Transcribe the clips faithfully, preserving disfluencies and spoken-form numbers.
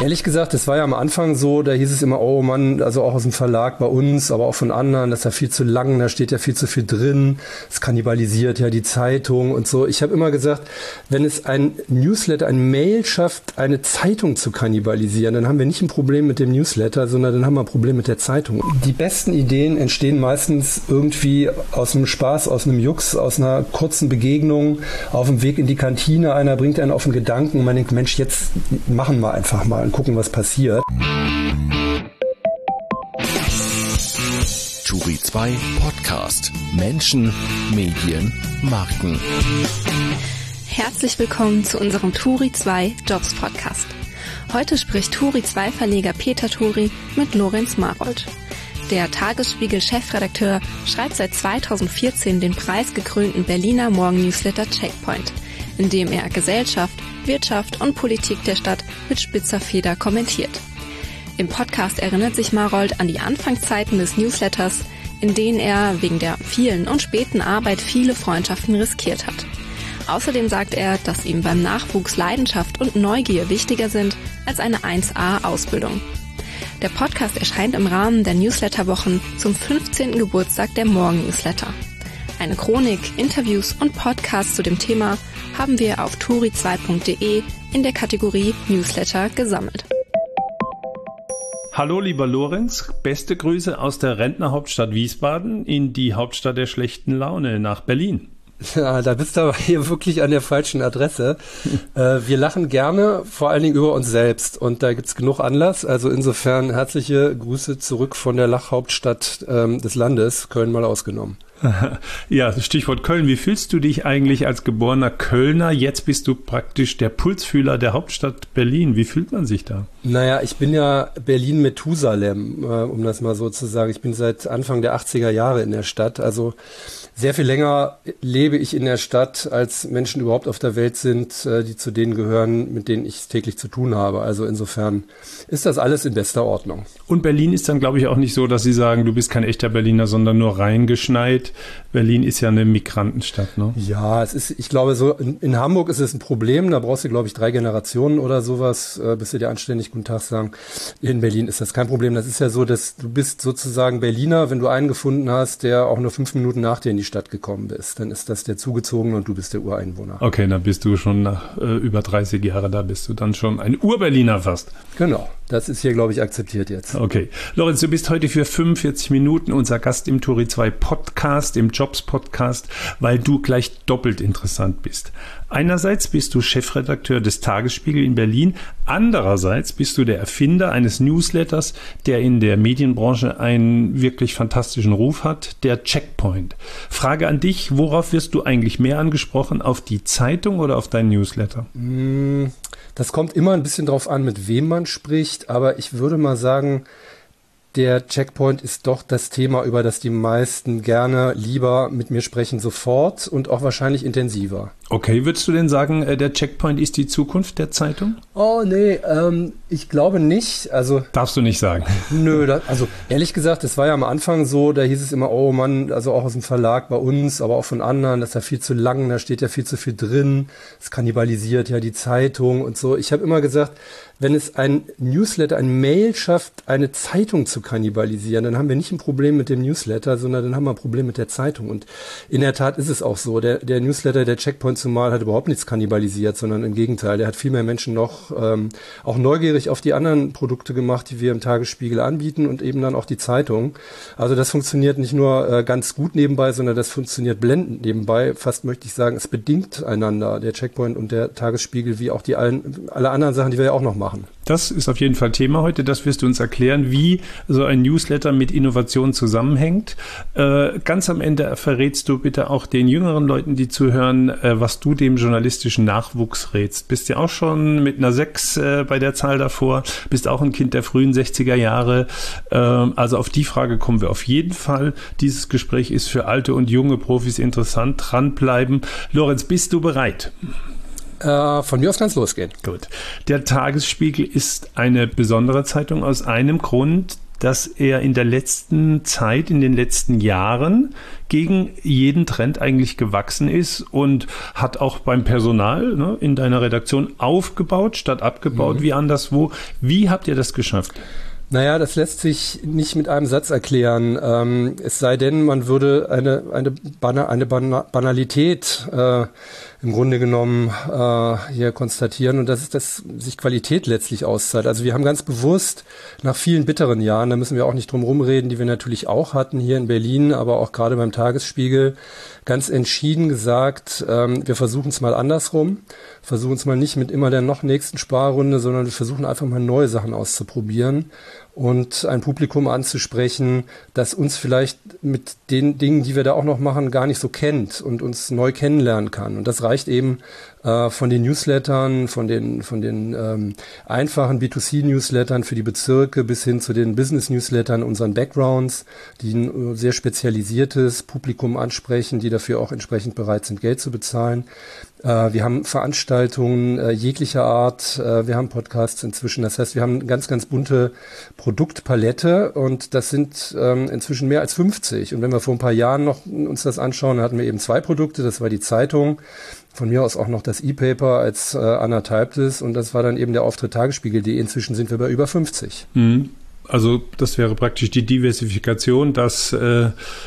Ehrlich gesagt, das war ja am Anfang so, da hieß es immer, oh Mann, also auch aus dem Verlag bei uns, aber auch von anderen, das ist ja viel zu lang, da steht ja viel zu viel drin, es kannibalisiert ja die Zeitung und so. Ich habe immer gesagt, wenn es ein Newsletter, ein Mail schafft, eine Zeitung zu kannibalisieren, dann haben wir nicht ein Problem mit dem Newsletter, sondern dann haben wir ein Problem mit der Zeitung. Die besten Ideen entstehen meistens irgendwie aus einem Spaß, aus einem Jux, aus einer kurzen Begegnung, auf dem Weg in die Kantine, einer bringt einen auf den Gedanken und man denkt, Mensch, jetzt machen wir einfach mal und gucken, was passiert. Turi zwei Podcast. Menschen, Medien, Marken. Herzlich willkommen zu unserem Turi zwei Jobs Podcast. Heute spricht Turi zwei Verleger Peter Turi mit Lorenz Marold. Der Tagesspiegel-Chefredakteur schreibt seit zweitausendvierzehn den preisgekrönten Berliner Morgen-Newsletter Checkpoint, in dem er Gesellschaft, Wirtschaft und Politik der Stadt mit spitzer Feder kommentiert. Im Podcast erinnert sich Marold an die Anfangszeiten des Newsletters, in denen er wegen der vielen und späten Arbeit viele Freundschaften riskiert hat. Außerdem sagt er, dass ihm beim Nachwuchs Leidenschaft und Neugier wichtiger sind als eine eins A Ausbildung. Der Podcast erscheint im Rahmen der Newsletterwochen zum fünfzehnten Geburtstag der Morgen-Newsletter. Eine Chronik, Interviews und Podcasts zu dem Thema haben wir auf turi zwei punkt de in der Kategorie Newsletter gesammelt. Hallo lieber Lorenz, beste Grüße aus der Rentnerhauptstadt Wiesbaden in die Hauptstadt der schlechten Laune nach Berlin. Ja, da bist du aber hier wirklich an der falschen Adresse. äh, wir lachen gerne, vor allen Dingen über uns selbst. Und da gibt's genug Anlass. Also insofern herzliche Grüße zurück von der Lachhauptstadt ähm, des Landes, Köln mal ausgenommen. Ja, Stichwort Köln. Wie fühlst du dich eigentlich als geborener Kölner? Jetzt bist du praktisch der Pulsfühler der Hauptstadt Berlin. Wie fühlt man sich da? Naja, ich bin ja Berlin-Methusalem, äh, um das mal so zu sagen. Ich bin seit Anfang der achtziger Jahre in der Stadt. Also sehr viel länger lebe ich in der Stadt, als Menschen überhaupt auf der Welt sind, äh, die zu denen gehören, mit denen ich täglich zu tun habe. Also insofern ist das alles in bester Ordnung. Und Berlin ist dann, glaube ich, auch nicht so, dass Sie sagen, du bist kein echter Berliner, sondern nur reingeschneit. Berlin ist ja eine Migrantenstadt, ne? Ja, es ist, ich glaube, so in, in Hamburg ist es ein Problem. Da brauchst du, glaube ich, drei Generationen oder sowas, äh, bis sie dir anständig guten Tag sagen. In Berlin ist das kein Problem. Das ist ja so, dass du bist sozusagen Berliner, wenn du einen gefunden hast, der auch nur fünf Minuten nach dir in die Stadt gekommen ist. Dann ist das der Zugezogene und du bist der Ureinwohner. Okay, dann bist du schon nach äh, über dreißig Jahren, da bist du dann schon ein Urberliner fast. Genau, das ist hier, glaube ich, akzeptiert jetzt. Okay. Lorenz, du bist heute für fünfundvierzig Minuten unser Gast im Turi zwei Podcast, im Jobs-Podcast, weil du gleich doppelt interessant bist. Einerseits bist du Chefredakteur des Tagesspiegel in Berlin, andererseits bist du der Erfinder eines Newsletters, der in der Medienbranche einen wirklich fantastischen Ruf hat, der Checkpoint. Frage an dich, worauf wirst du eigentlich mehr angesprochen, auf die Zeitung oder auf deinen Newsletter? Das kommt immer ein bisschen drauf an, mit wem man spricht, aber ich würde mal sagen, der Checkpoint ist doch das Thema, über das die meisten gerne lieber mit mir sprechen, sofort und auch wahrscheinlich intensiver. Okay, würdest du denn sagen, der Checkpoint ist die Zukunft der Zeitung? Oh, nee, ähm, ich glaube nicht. Also darfst du nicht sagen. Nö, das, also ehrlich gesagt, das war ja am Anfang so, da hieß es immer, oh Mann, also auch aus dem Verlag bei uns, aber auch von anderen, das ist ja viel zu lang, da steht ja viel zu viel drin, es kannibalisiert ja die Zeitung und so. Ich habe immer gesagt, wenn es ein Newsletter, ein Mail schafft, eine Zeitung zu kannibalisieren, dann haben wir nicht ein Problem mit dem Newsletter, sondern dann haben wir ein Problem mit der Zeitung. Und in der Tat ist es auch so. Der, der Newsletter, der Checkpoint zumal, hat überhaupt nichts kannibalisiert, sondern im Gegenteil. Der hat viel mehr Menschen noch ähm, auch neugierig auf die anderen Produkte gemacht, die wir im Tagesspiegel anbieten und eben dann auch die Zeitung. Also das funktioniert nicht nur äh, ganz gut nebenbei, sondern das funktioniert blendend nebenbei. Fast möchte ich sagen, es bedingt einander, der Checkpoint und der Tagesspiegel, wie auch die allen, alle anderen Sachen, die wir ja auch noch machen. Das ist auf jeden Fall Thema heute. Das wirst du uns erklären, wie so ein Newsletter mit Innovation zusammenhängt. Äh, ganz am Ende verrätst du bitte auch den jüngeren Leuten, die zuhören, äh, was du dem journalistischen Nachwuchs rätst. Bist ja auch schon mit einer sechs äh, bei der Zahl davor, bist auch ein Kind der frühen sechziger Jahre. Äh, also auf die Frage kommen wir auf jeden Fall. Dieses Gespräch ist für alte und junge Profis interessant. Dranbleiben. Lorenz, bist du bereit? Von mir aus kann es losgehen. Gut. Der Tagesspiegel ist eine besondere Zeitung aus einem Grund. dass er in der letzten Zeit, in den letzten Jahren gegen jeden Trend eigentlich gewachsen ist und hat auch beim Personal, ne, in deiner Redaktion aufgebaut statt abgebaut, mhm. wie anderswo. Wie habt ihr das geschafft? Naja, das lässt sich nicht mit einem Satz erklären. Ähm, es sei denn, man würde eine, eine, Bana, eine Bana, Banalität äh, im Grunde genommen äh, hier konstatieren, und das ist, dass sich Qualität letztlich auszahlt. Also wir haben ganz bewusst nach vielen bitteren Jahren, da müssen wir auch nicht drum rumreden, die wir natürlich auch hatten hier in Berlin, aber auch gerade beim Tagesspiegel, ganz entschieden gesagt, ähm, wir versuchen es mal andersrum, versuchen es mal nicht mit immer der noch nächsten Sparrunde, sondern wir versuchen einfach mal neue Sachen auszuprobieren und ein Publikum anzusprechen, das uns vielleicht mit den Dingen, die wir da auch noch machen, gar nicht so kennt und uns neu kennenlernen kann. Und das reicht eben äh, von den Newslettern, von den von den ähm, einfachen B zwei C-Newslettern für die Bezirke bis hin zu den Business-Newslettern, unseren Backgrounds, die ein sehr spezialisiertes Publikum ansprechen, die dafür auch entsprechend bereit sind, Geld zu bezahlen. Äh, wir haben Veranstaltungen äh, jeglicher Art, äh, wir haben Podcasts inzwischen. Das heißt, wir haben eine ganz, ganz bunte Produktpalette, und das sind ähm, inzwischen mehr als fünfzig. Und wenn wir vor ein paar Jahren noch uns das anschauen, dann hatten wir eben zwei Produkte. Das war die Zeitung, von mir aus auch noch das E-Paper als äh, Unatyped, und das war dann eben der Auftritt tagesspiegel punkt de. Inzwischen sind wir bei über fünfzig. Mhm. Also das wäre praktisch die Diversifikation, das, äh,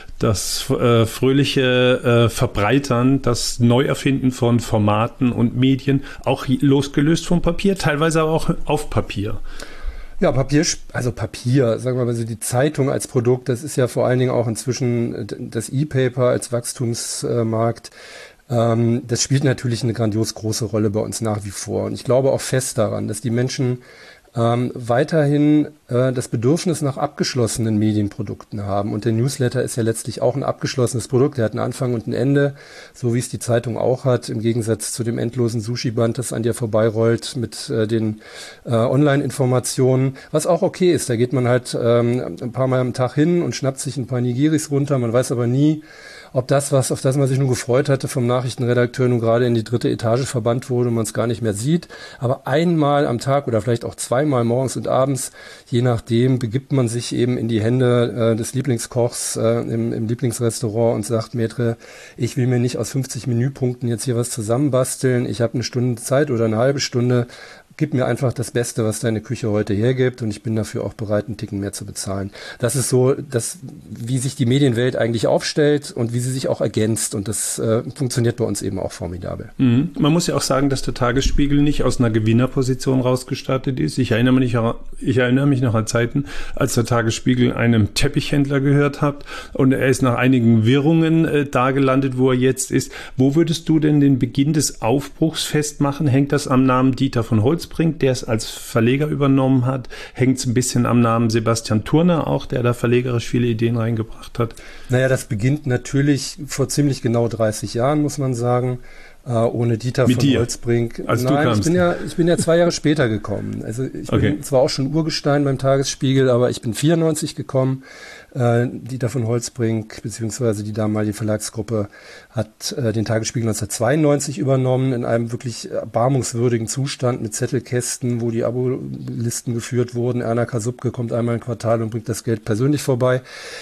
das äh, fröhliche äh, Verbreitern, das Neuerfinden von Formaten und Medien, auch losgelöst vom Papier, teilweise aber auch auf Papier. Ja, Papier, also Papier, sagen wir mal so, die Zeitung als Produkt, das ist ja vor allen Dingen auch inzwischen das E-Paper als Wachstumsmarkt. Ähm, das spielt natürlich eine grandios große Rolle bei uns nach wie vor. Und ich glaube auch fest daran, dass die Menschen ähm, weiterhin äh, das Bedürfnis nach abgeschlossenen Medienprodukten haben. Und der Newsletter ist ja letztlich auch ein abgeschlossenes Produkt. Der hat einen Anfang und ein Ende, so wie es die Zeitung auch hat, im Gegensatz zu dem endlosen Sushi-Band, das an dir vorbeirollt mit äh, den äh, Online-Informationen, was auch okay ist. Da geht man halt ähm, ein paar Mal am Tag hin und schnappt sich ein paar Nigiris runter. Man weiß aber nie, ob das, was auf das man sich nun gefreut hatte, vom Nachrichtenredakteur nun gerade in die dritte Etage verbannt wurde und man es gar nicht mehr sieht. Aber einmal am Tag oder vielleicht auch zweimal morgens und abends, je nachdem, begibt man sich eben in die Hände äh, des Lieblingskochs äh, im, im Lieblingsrestaurant und sagt, Maitre, ich will mir nicht aus fünfzig Menüpunkten jetzt hier was zusammenbasteln. Ich habe eine Stunde Zeit oder eine halbe Stunde. Gib mir einfach das Beste, was deine Küche heute hergibt, und ich bin dafür auch bereit, einen Ticken mehr zu bezahlen. Das ist so, das, wie sich die Medienwelt eigentlich aufstellt und wie sie sich auch ergänzt, und das äh, funktioniert bei uns eben auch formidabel. Mhm. Man muss ja auch sagen, dass der Tagesspiegel nicht aus einer Gewinnerposition rausgestartet ist. Ich erinnere mich, ich erinnere mich noch an Zeiten, als der Tagesspiegel einem Teppichhändler gehört hat, und er ist nach einigen Wirrungen äh, da gelandet, wo er jetzt ist. Wo würdest du denn den Beginn des Aufbruchs festmachen? Hängt das am Namen Dieter von Holzbrink, der es als Verleger übernommen hat? Hängt es ein bisschen am Namen Sebastian Thurner auch, der da verlegerisch viele Ideen reingebracht hat? Naja, das beginnt natürlich vor ziemlich genau dreißig Jahren, muss man sagen. Uh, ohne Dieter Mit von dir? Holzbrink. Als Nein, du kamst. ich bin ja, ich bin ja zwei Jahre später gekommen. Also ich Okay. bin zwar auch schon Urgestein beim Tagesspiegel, aber ich bin vierundneunzig gekommen. Uh, Dieter von Holzbrink, beziehungsweise die damalige Verlagsgruppe, hat uh, den Tagesspiegel neunzehnhundertzweiundneunzig übernommen, in einem wirklich erbarmungswürdigen Zustand mit Zettelkästen, wo die Abolisten geführt wurden. Erna Kasubke kommt einmal im Quartal und bringt das Geld persönlich vorbei.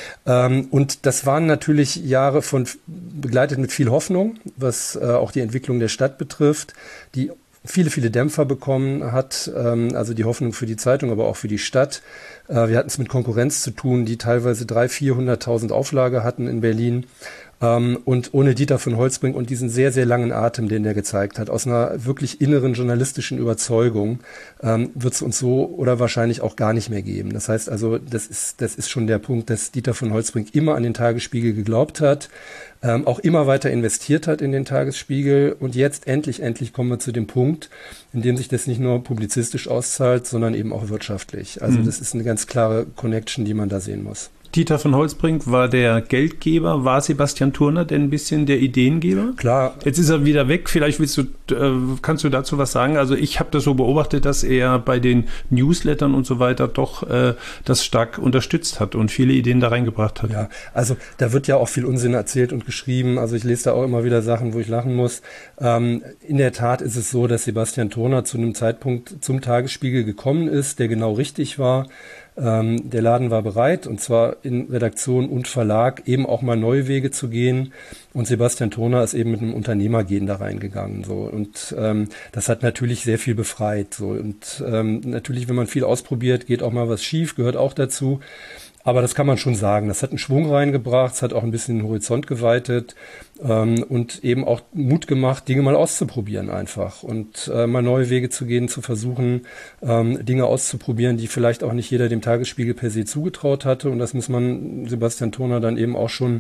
Um, und das waren natürlich Jahre von, begleitet mit viel Hoffnung, was uh, auch die Entwicklung der Stadt betrifft, die viele, viele Dämpfer bekommen hat, ähm, also die Hoffnung für die Zeitung, aber auch für die Stadt. Äh, wir hatten es mit Konkurrenz zu tun, die teilweise dreihunderttausend, vierhunderttausend Auflage hatten in Berlin. Ähm, und ohne Dieter von Holzbrink und diesen sehr, sehr langen Atem, den der gezeigt hat, aus einer wirklich inneren journalistischen Überzeugung, ähm, wird es uns so oder wahrscheinlich auch gar nicht mehr geben. Das heißt also, das ist, das ist schon der Punkt, dass Dieter von Holzbrink immer an den Tagesspiegel geglaubt hat, ähm, auch immer weiter investiert hat in den Tagesspiegel, und jetzt endlich, endlich kommen wir zu dem Punkt, in dem sich das nicht nur publizistisch auszahlt, sondern eben auch wirtschaftlich. Also mhm. das ist eine ganz klare Connection, die man da sehen muss. Dieter von Holzbrink war der Geldgeber, war Sebastian Thurner denn ein bisschen der Ideengeber? Klar. Jetzt ist er wieder weg, vielleicht willst du, äh, kannst du dazu was sagen? Also ich habe das so beobachtet, dass er bei den Newslettern und so weiter doch äh, das stark unterstützt hat und viele Ideen da reingebracht hat. Ja, also da wird ja auch viel Unsinn erzählt und geschrieben, also ich lese da auch immer wieder Sachen, wo ich lachen muss. Ähm, in der Tat ist es so, dass Sebastian Thurner zu einem Zeitpunkt zum Tagesspiegel gekommen ist, der genau richtig war. Ähm, der Laden war bereit, und zwar in Redaktion und Verlag eben auch mal neue Wege zu gehen. Und Sebastian Thurner ist eben mit einem Unternehmergehen da reingegangen. So. Und ähm, das hat natürlich sehr viel befreit. So. Und ähm, natürlich, wenn man viel ausprobiert, geht auch mal was schief, gehört auch dazu. Aber das kann man schon sagen. Das hat einen Schwung reingebracht, es hat auch ein bisschen den Horizont geweitet ähm, und eben auch Mut gemacht, Dinge mal auszuprobieren einfach und äh, mal neue Wege zu gehen, zu versuchen, ähm, Dinge auszuprobieren, die vielleicht auch nicht jeder dem Tagesspiegel per se zugetraut hatte. Und das muss man Sebastian Thurner dann eben auch schon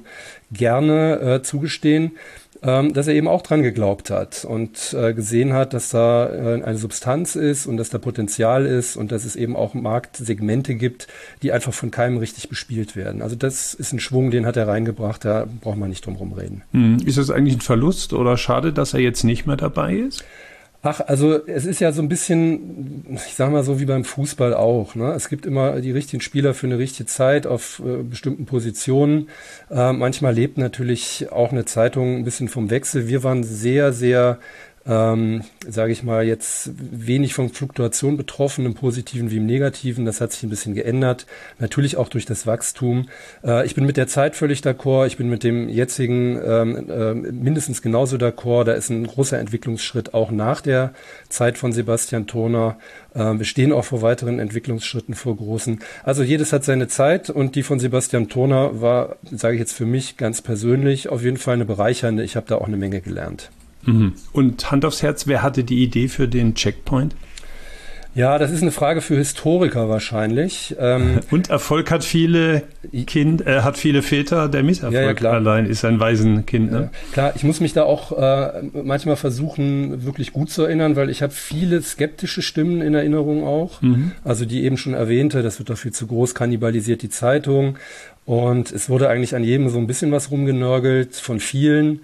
gerne äh, zugestehen, ähm, dass er eben auch dran geglaubt hat und äh, gesehen hat, dass da äh, eine Substanz ist und dass da Potenzial ist und dass es eben auch Marktsegmente gibt, die einfach von keinem richtig bespielt werden. Also das ist ein Schwung, den hat er reingebracht, da braucht man nicht drum herum reden. Hm. Ist das eigentlich ein Verlust oder schade, dass er jetzt nicht mehr dabei ist? Ach, also es ist ja so ein bisschen, ich sag mal so wie beim Fußball auch, ne? Es gibt immer die richtigen Spieler für eine richtige Zeit auf äh, bestimmten Positionen. Äh, manchmal lebt natürlich auch eine Zeitung ein bisschen vom Wechsel. Wir waren sehr, sehr ähm, sage ich mal, jetzt wenig von Fluktuation betroffen, im Positiven wie im Negativen. Das hat sich ein bisschen geändert. Natürlich auch durch das Wachstum. Äh, ich bin mit der Zeit völlig d'accord. Ich bin mit dem jetzigen ähm, äh, mindestens genauso d'accord. Da ist ein großer Entwicklungsschritt auch nach der Zeit von Sebastian Thurner. Äh, wir stehen auch vor weiteren Entwicklungsschritten, vor großen. Also jedes hat seine Zeit und die von Sebastian Thurner war, sage ich jetzt für mich ganz persönlich, auf jeden Fall eine bereichernde. Ich habe da auch eine Menge gelernt. Und Hand aufs Herz, wer hatte die Idee für den Checkpoint? Ja, das ist eine Frage für Historiker wahrscheinlich. Ähm, Und Erfolg hat viele Kind, äh, hat viele Väter, der Misserfolg ja, ja, klar. allein ist ein Waisenkind. Ne? Ja, klar, ich muss mich da auch äh, manchmal versuchen, wirklich gut zu erinnern, weil ich habe viele skeptische Stimmen in Erinnerung auch. Mhm. Also die eben schon erwähnte, das wird doch viel zu groß, kannibalisiert die Zeitung. Und es wurde eigentlich an jedem so ein bisschen was rumgenörgelt, von vielen.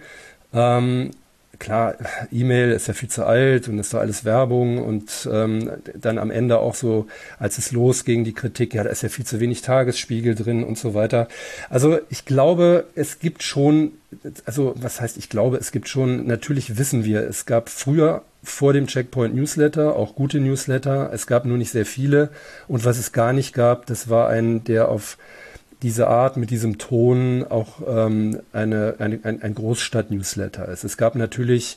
Ähm, Klar, E-Mail ist ja viel zu alt und ist doch alles Werbung und ähm, dann am Ende auch so, als es losging, die Kritik, ja, da ist ja viel zu wenig Tagesspiegel drin und so weiter. Also ich glaube, es gibt schon, also was heißt ich glaube, es gibt schon, natürlich wissen wir, es gab früher vor dem Checkpoint Newsletter auch gute Newsletter, es gab nur nicht sehr viele und was es gar nicht gab, das war ein, der auf diese Art, mit diesem Ton auch ähm, eine, eine, ein, ein Großstadt-Newsletter ist. Es gab natürlich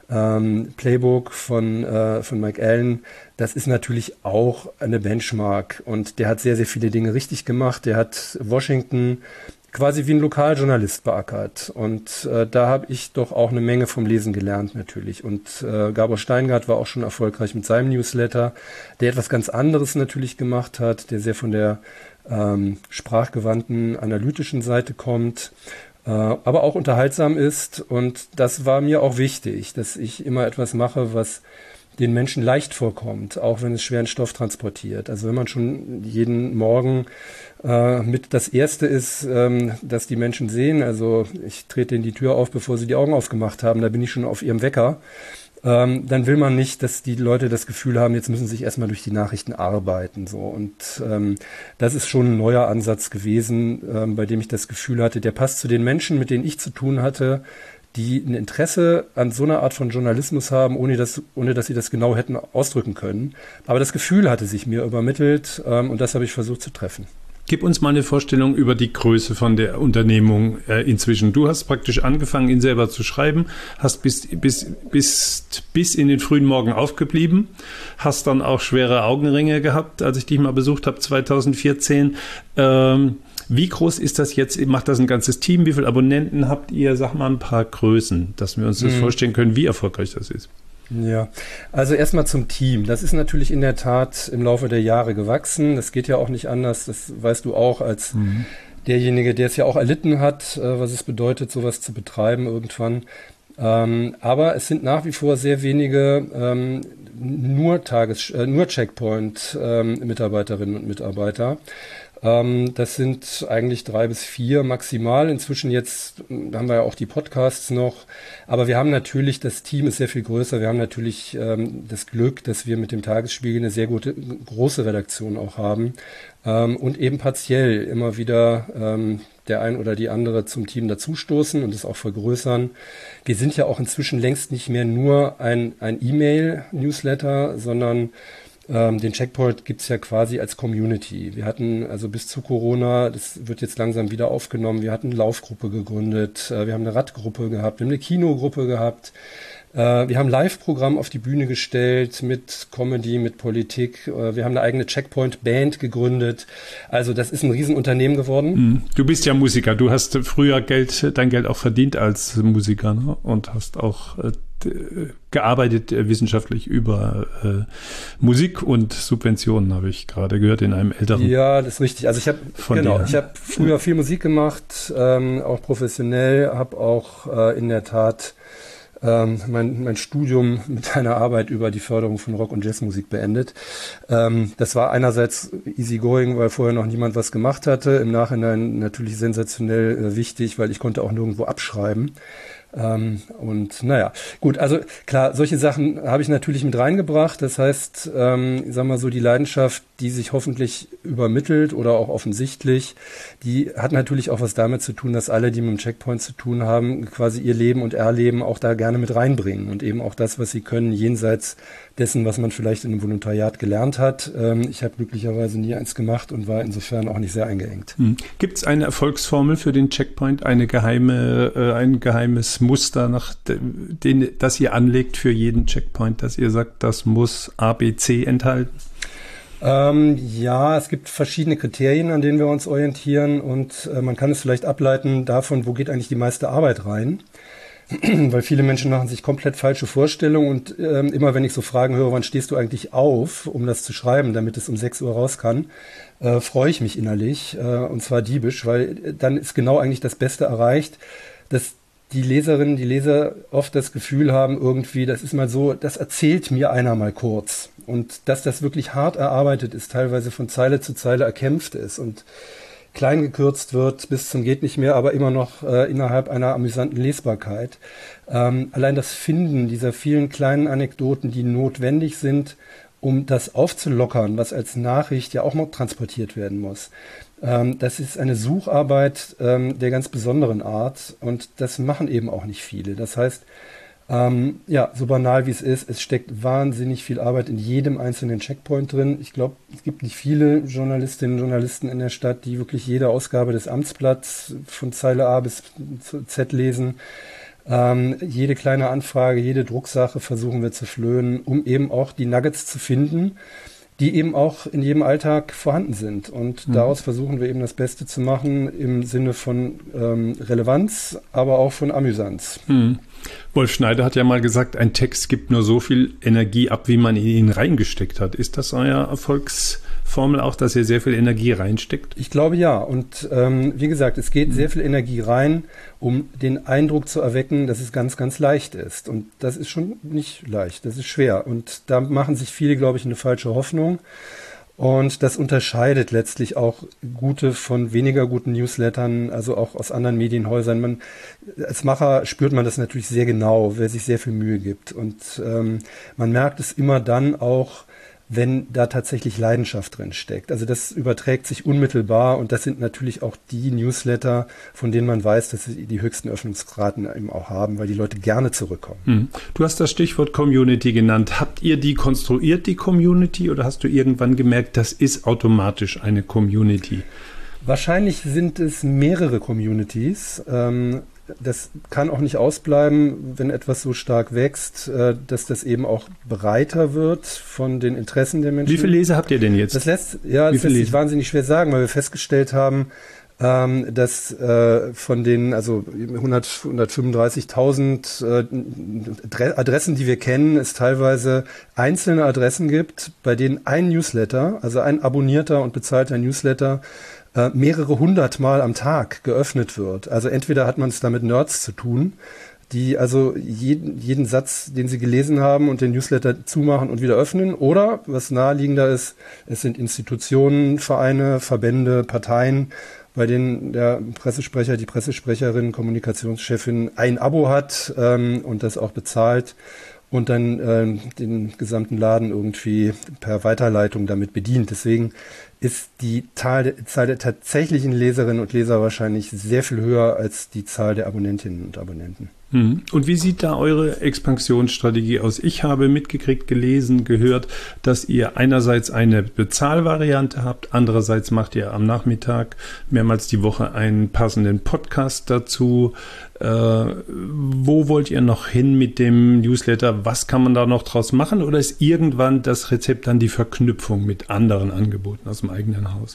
ähm, Playbook von, äh, von Mike Allen, das ist natürlich auch eine Benchmark und der hat sehr, sehr viele Dinge richtig gemacht. Der hat Washington quasi wie ein Lokaljournalist beackert und äh, da habe ich doch auch eine Menge vom Lesen gelernt natürlich und äh, Gabor Steingart war auch schon erfolgreich mit seinem Newsletter, der etwas ganz anderes natürlich gemacht hat, der sehr von der ähm, sprachgewandten, analytischen Seite kommt, äh, aber auch unterhaltsam ist und das war mir auch wichtig, dass ich immer etwas mache, was den Menschen leicht vorkommt, auch wenn es schweren Stoff transportiert. Also wenn man schon jeden Morgen äh, mit das Erste ist, ähm, dass die Menschen sehen, also ich trete ihnen die Tür auf, bevor sie die Augen aufgemacht haben, da bin ich schon auf ihrem Wecker, ähm, dann will man nicht, dass die Leute das Gefühl haben, jetzt müssen sie sich erstmal durch die Nachrichten arbeiten. So. Und ähm, das ist schon ein neuer Ansatz gewesen, ähm, bei dem ich das Gefühl hatte, der passt zu den Menschen, mit denen ich zu tun hatte, die ein Interesse an so einer Art von Journalismus haben, ohne dass, ohne dass sie das genau hätten ausdrücken können. Aber das Gefühl hatte sich mir übermittelt ähm, und das habe ich versucht zu treffen. Gib uns mal eine Vorstellung über die Größe von der Unternehmung äh, inzwischen. Du hast praktisch angefangen, ihn selber zu schreiben, hast bis, bis, bis, bis in den frühen Morgen aufgeblieben, hast dann auch schwere Augenringe gehabt, als ich dich mal besucht habe zwanzig vierzehn. Ähm, Wie groß ist das jetzt? Macht das ein ganzes Team? Wie viele Abonnenten habt ihr? Sag mal ein paar Größen, dass wir uns das hm. vorstellen können, wie erfolgreich das ist. Ja, also erstmal zum Team. Das ist natürlich in der Tat im Laufe der Jahre gewachsen. Das geht ja auch nicht anders. Das weißt du auch als mhm. derjenige, der es ja auch erlitten hat, was es bedeutet, sowas zu betreiben irgendwann. Ähm, aber es sind nach wie vor sehr wenige ähm, nur Tages, äh, nur Checkpoint-Mitarbeiterinnen ähm, und Mitarbeiter. Ähm, das sind eigentlich drei bis vier maximal. Inzwischen jetzt haben wir ja auch die Podcasts noch. Aber wir haben natürlich, das Team ist sehr viel größer. Wir haben natürlich ähm, das Glück, dass wir mit dem Tagesspiegel eine sehr gute, große Redaktion auch haben. Ähm, und eben partiell immer wieder ähm, der ein oder die andere zum Team dazustoßen und es auch vergrößern. Wir sind ja auch inzwischen längst nicht mehr nur ein, ein E-Mail-Newsletter, sondern Ähm, den Checkpoint gibt's ja quasi als Community. Wir hatten also bis zu Corona, das wird jetzt langsam wieder aufgenommen, wir hatten eine Laufgruppe gegründet, äh, wir haben eine Radgruppe gehabt, wir haben eine Kinogruppe gehabt. Wir haben ein Live-Programm auf die Bühne gestellt mit Comedy, mit Politik. Wir haben eine eigene Checkpoint-Band gegründet. Also das ist ein Riesenunternehmen geworden. Du bist ja Musiker. Du hast früher Geld, dein Geld auch verdient als Musiker, ne? Und hast auch äh, gearbeitet äh, wissenschaftlich über äh, Musik und Subventionen, habe ich gerade gehört in einem älteren. Ja, das ist richtig. Also ich habe genau, dir. ich habe früher viel Musik gemacht, ähm, auch professionell, habe auch äh, in der Tat Ähm, mein, mein Studium mit einer Arbeit über die Förderung von Rock- und Jazzmusik beendet. Ähm, das war einerseits easygoing, weil vorher noch niemand was gemacht hatte. Im Nachhinein natürlich sensationell äh, wichtig, weil ich konnte auch nirgendwo abschreiben. Ähm, und naja, gut, also klar, solche Sachen habe ich natürlich mit reingebracht. Das heißt, ähm, ich sag mal so, die Leidenschaft, die sich hoffentlich übermittelt oder auch offensichtlich, die hat natürlich auch was damit zu tun, dass alle, die mit dem Checkpoint zu tun haben, quasi ihr Leben und Erleben auch da gerne mit reinbringen und eben auch das, was sie können, jenseits dessen, was man vielleicht in einem Volontariat gelernt hat. Ähm, ich habe glücklicherweise nie eins gemacht und war insofern auch nicht sehr eingeengt. Hm. Gibt es eine Erfolgsformel für den Checkpoint, eine geheime, äh, ein geheimes Muster, nach den, das ihr anlegt für jeden Checkpoint, dass ihr sagt, das muss A, B, C enthalten? Ähm, ja, es gibt verschiedene Kriterien, an denen wir uns orientieren und äh, man kann es vielleicht ableiten davon, wo geht eigentlich die meiste Arbeit rein. Weil viele Menschen machen sich komplett falsche Vorstellungen und ähm, immer wenn ich so Fragen höre, wann stehst du eigentlich auf, um das zu schreiben, damit es um sechs Uhr raus kann, äh, freue ich mich innerlich äh, und zwar diebisch, weil dann ist genau eigentlich das Beste erreicht, dass die Leserinnen, die Leser oft das Gefühl haben, irgendwie, das ist mal so, das erzählt mir einer mal kurz. Und dass das wirklich hart erarbeitet ist, teilweise von Zeile zu Zeile erkämpft ist und klein gekürzt wird bis zum geht nicht mehr, aber immer noch äh, innerhalb einer amüsanten Lesbarkeit. Ähm, allein das Finden dieser vielen kleinen Anekdoten, die notwendig sind, um das aufzulockern, was als Nachricht ja auch noch transportiert werden muss. Ähm, das ist eine Sucharbeit ähm, der ganz besonderen Art und das machen eben auch nicht viele. Das heißt, ähm, ja, so banal wie es ist, es steckt wahnsinnig viel Arbeit in jedem einzelnen Checkpoint drin. Ich glaube, es gibt nicht viele Journalistinnen und Journalisten in der Stadt, die wirklich jede Ausgabe des Amtsblatts von Zeile A bis Z lesen. Ähm, jede kleine Anfrage, jede Drucksache versuchen wir zu flöhen, um eben auch die Nuggets zu finden, die eben auch in jedem Alltag vorhanden sind. Und mhm. daraus versuchen wir eben das Beste zu machen im Sinne von ähm, Relevanz, aber auch von Amüsanz. Mhm. Wolf Schneider hat ja mal gesagt, ein Text gibt nur so viel Energie ab, wie man in ihn reingesteckt hat. Ist das euer Erfolgsformel auch, dass ihr sehr viel Energie reinsteckt? Ich glaube ja. Und ähm, wie gesagt, es geht mhm. sehr viel Energie rein, um den Eindruck zu erwecken, dass es ganz, ganz leicht ist. Und das ist schon nicht leicht, das ist schwer. Und da machen sich viele, glaube ich, eine falsche Hoffnung. Und das unterscheidet letztlich auch gute von weniger guten Newslettern, also auch aus anderen Medienhäusern. Man, als Macher spürt man das natürlich sehr genau, wer sich sehr viel Mühe gibt. Und ähm, man merkt es immer dann auch, wenn da tatsächlich Leidenschaft drin steckt. Also das überträgt sich unmittelbar und das sind natürlich auch die Newsletter, von denen man weiß, dass sie die höchsten Öffnungsraten eben auch haben, weil die Leute gerne zurückkommen. Hm. Du hast das Stichwort Community genannt. Habt ihr die konstruiert, die Community, oder hast du irgendwann gemerkt, das ist automatisch eine Community? Wahrscheinlich sind es mehrere Communities. Ähm, Das kann auch nicht ausbleiben, wenn etwas so stark wächst, dass das eben auch breiter wird von den Interessen der Menschen. Wie viele Leser habt ihr denn jetzt? Das lässt, ja, das lässt sich wahnsinnig schwer sagen, weil wir festgestellt haben, dass von den also hundert, hundertfünfunddreißigtausend Adressen, die wir kennen, es teilweise einzelne Adressen gibt, bei denen ein Newsletter, also ein abonnierter und bezahlter Newsletter, mehrere hundert Mal am Tag geöffnet wird. Also entweder hat man es da mit Nerds zu tun, die also jeden, jeden Satz, den sie gelesen haben und den Newsletter zumachen und wieder öffnen, oder, was naheliegender ist, es sind Institutionen, Vereine, Verbände, Parteien, bei denen der Pressesprecher, die Pressesprecherin, Kommunikationschefin ein Abo hat ähm, und das auch bezahlt und dann äh, den gesamten Laden irgendwie per Weiterleitung damit bedient. Deswegen ist die Zahl, Zahl der tatsächlichen Leserinnen und Leser wahrscheinlich sehr viel höher als die Zahl der Abonnentinnen und Abonnenten. Und wie sieht da eure Expansionsstrategie aus? Ich habe mitgekriegt, gelesen, gehört, dass ihr einerseits eine Bezahlvariante habt, andererseits macht ihr am Nachmittag mehrmals die Woche einen passenden Podcast dazu. Äh, wo wollt ihr noch hin mit dem Newsletter? Was kann man da noch draus machen? Oder ist irgendwann das Rezept dann die Verknüpfung mit anderen Angeboten aus dem eigenen Haus?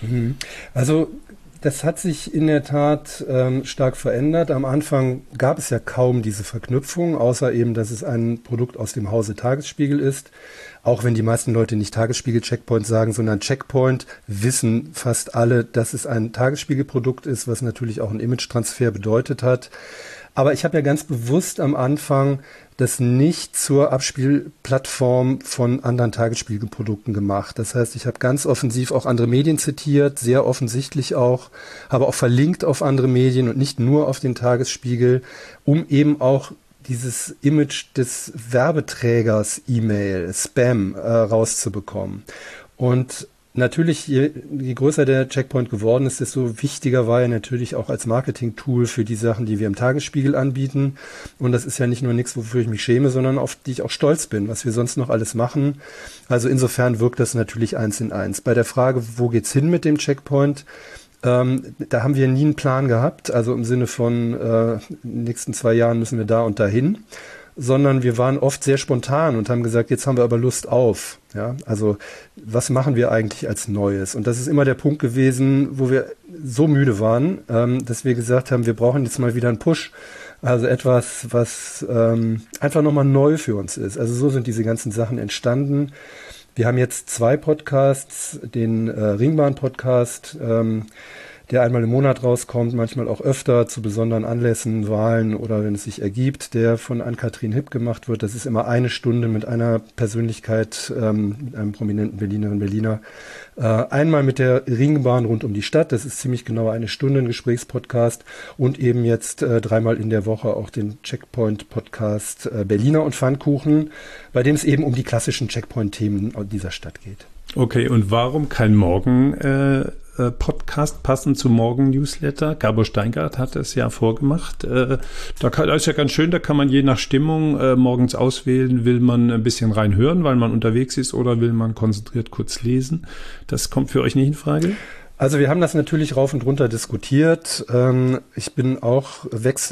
Also das hat sich in der Tat ähm, stark verändert. Am Anfang gab es ja kaum diese Verknüpfung, außer eben, dass es ein Produkt aus dem Hause Tagesspiegel ist. Auch wenn die meisten Leute nicht Tagesspiegel-Checkpoint sagen, sondern Checkpoint, wissen fast alle, dass es ein Tagesspiegel-Produkt ist, was natürlich auch einen Image-Transfer bedeutet hat. Aber ich habe ja ganz bewusst am Anfang das nicht zur Abspielplattform von anderen Tagesspiegelprodukten gemacht. Das heißt, ich habe ganz offensiv auch andere Medien zitiert, sehr offensichtlich auch, habe auch verlinkt auf andere Medien und nicht nur auf den Tagesspiegel, um eben auch dieses Image des Werbeträgers E-Mail, Spam, äh, rauszubekommen. Und natürlich, je, je größer der Checkpoint geworden ist, desto wichtiger war er natürlich auch als Marketing-Tool für die Sachen, die wir im Tagesspiegel anbieten. Und das ist ja nicht nur nichts, wofür ich mich schäme, sondern auf die ich auch stolz bin, was wir sonst noch alles machen. Also insofern wirkt das natürlich eins in eins. Bei der Frage, wo geht's hin mit dem Checkpoint? Ähm, da haben wir nie einen Plan gehabt, also im Sinne von äh, in den nächsten zwei Jahren müssen wir da und dahin, sondern wir waren oft sehr spontan und haben gesagt, jetzt haben wir aber Lust auf. Ja, also was machen wir eigentlich als Neues? Und das ist immer der Punkt gewesen, wo wir so müde waren, ähm, dass wir gesagt haben, wir brauchen jetzt mal wieder einen Push. Also etwas, was ähm, einfach nochmal neu für uns ist. Also so sind diese ganzen Sachen entstanden. Wir haben jetzt zwei Podcasts, den äh, Ringbahn-Podcast, ähm, der einmal im Monat rauskommt, manchmal auch öfter zu besonderen Anlässen, Wahlen oder wenn es sich ergibt, der von Ann-Kathrin Hipp gemacht wird. Das ist immer eine Stunde mit einer Persönlichkeit, ähm, mit einem prominenten Berlinerin, Berliner. Äh, einmal mit der Ringbahn rund um die Stadt, das ist ziemlich genau eine Stunde, ein Gesprächspodcast. Und eben jetzt äh, dreimal in der Woche auch den Checkpoint-Podcast äh, Berliner und Pfannkuchen, bei dem es eben um die klassischen Checkpoint-Themen dieser Stadt geht. Okay, und warum kein Morgen äh Podcast passend zum Morgen-Newsletter? Gabor Steingart hat es ja vorgemacht. Äh, da, kann, das ist ja ganz schön, da kann man je nach Stimmung äh, morgens auswählen, will man ein bisschen reinhören, weil man unterwegs ist, oder will man konzentriert kurz lesen. Das kommt für euch nicht in Frage? Also wir haben das natürlich rauf und runter diskutiert. Ähm, ich bin auch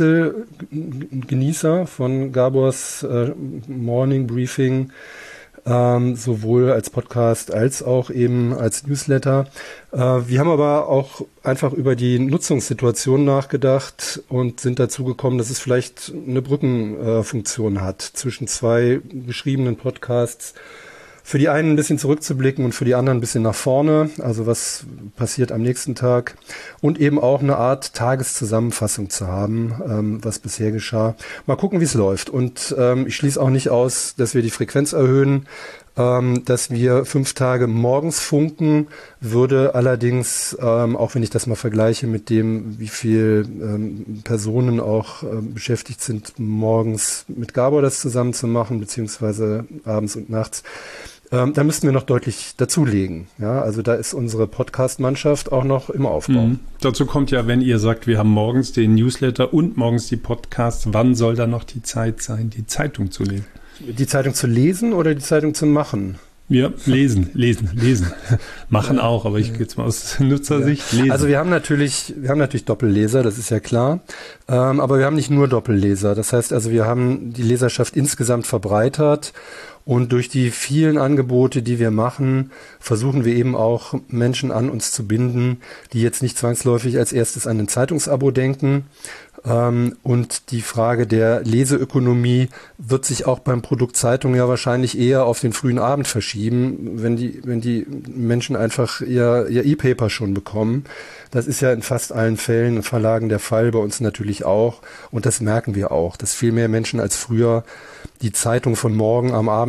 Wechselgenießer von Gabors äh, Morning Briefing, Ähm, sowohl als Podcast als auch eben als Newsletter. Äh, wir haben aber auch einfach über die Nutzungssituation nachgedacht und sind dazu gekommen, dass es vielleicht eine Brückenfunktion äh, hat zwischen zwei geschriebenen Podcasts. Für die einen ein bisschen zurückzublicken und für die anderen ein bisschen nach vorne, also was passiert am nächsten Tag, und eben auch eine Art Tageszusammenfassung zu haben, ähm, was bisher geschah. Mal gucken, wie es läuft. Und ähm, ich schließe auch nicht aus, dass wir die Frequenz erhöhen, ähm, dass wir fünf Tage morgens funken, würde allerdings, ähm, auch wenn ich das mal vergleiche mit dem, wie viel ähm, Personen auch ähm, beschäftigt sind, morgens mit Gabor das zusammen zu machen, beziehungsweise abends und nachts, Ähm, da müssten wir noch deutlich dazulegen. Ja, also da ist unsere Podcast-Mannschaft auch noch im Aufbau. Mhm. Dazu kommt ja, wenn ihr sagt, wir haben morgens den Newsletter und morgens die Podcasts, wann soll da noch die Zeit sein, die Zeitung zu lesen? Die Zeitung zu lesen oder die Zeitung zu machen? Ja, lesen, lesen, lesen. Machen ja, auch, aber ich gehe jetzt mal aus Nutzersicht. Lesen. Also wir haben natürlich, wir haben natürlich Doppelleser, das ist ja klar. Ähm, aber wir haben nicht nur Doppelleser. Das heißt also, wir haben die Leserschaft insgesamt verbreitert. Und durch die vielen Angebote, die wir machen, versuchen wir eben auch Menschen an uns zu binden, die jetzt nicht zwangsläufig als erstes an ein Zeitungsabo denken. Ähm, und die Frage der Leseökonomie wird sich auch beim Produkt Zeitung ja wahrscheinlich eher auf den frühen Abend verschieben, wenn die, wenn die Menschen einfach ihr, ihr E-Paper schon bekommen. Das ist ja in fast allen Fällen in Verlagen der Fall, bei uns natürlich auch. Und das merken wir auch, dass viel mehr Menschen als früher die Zeitung von morgen am Abend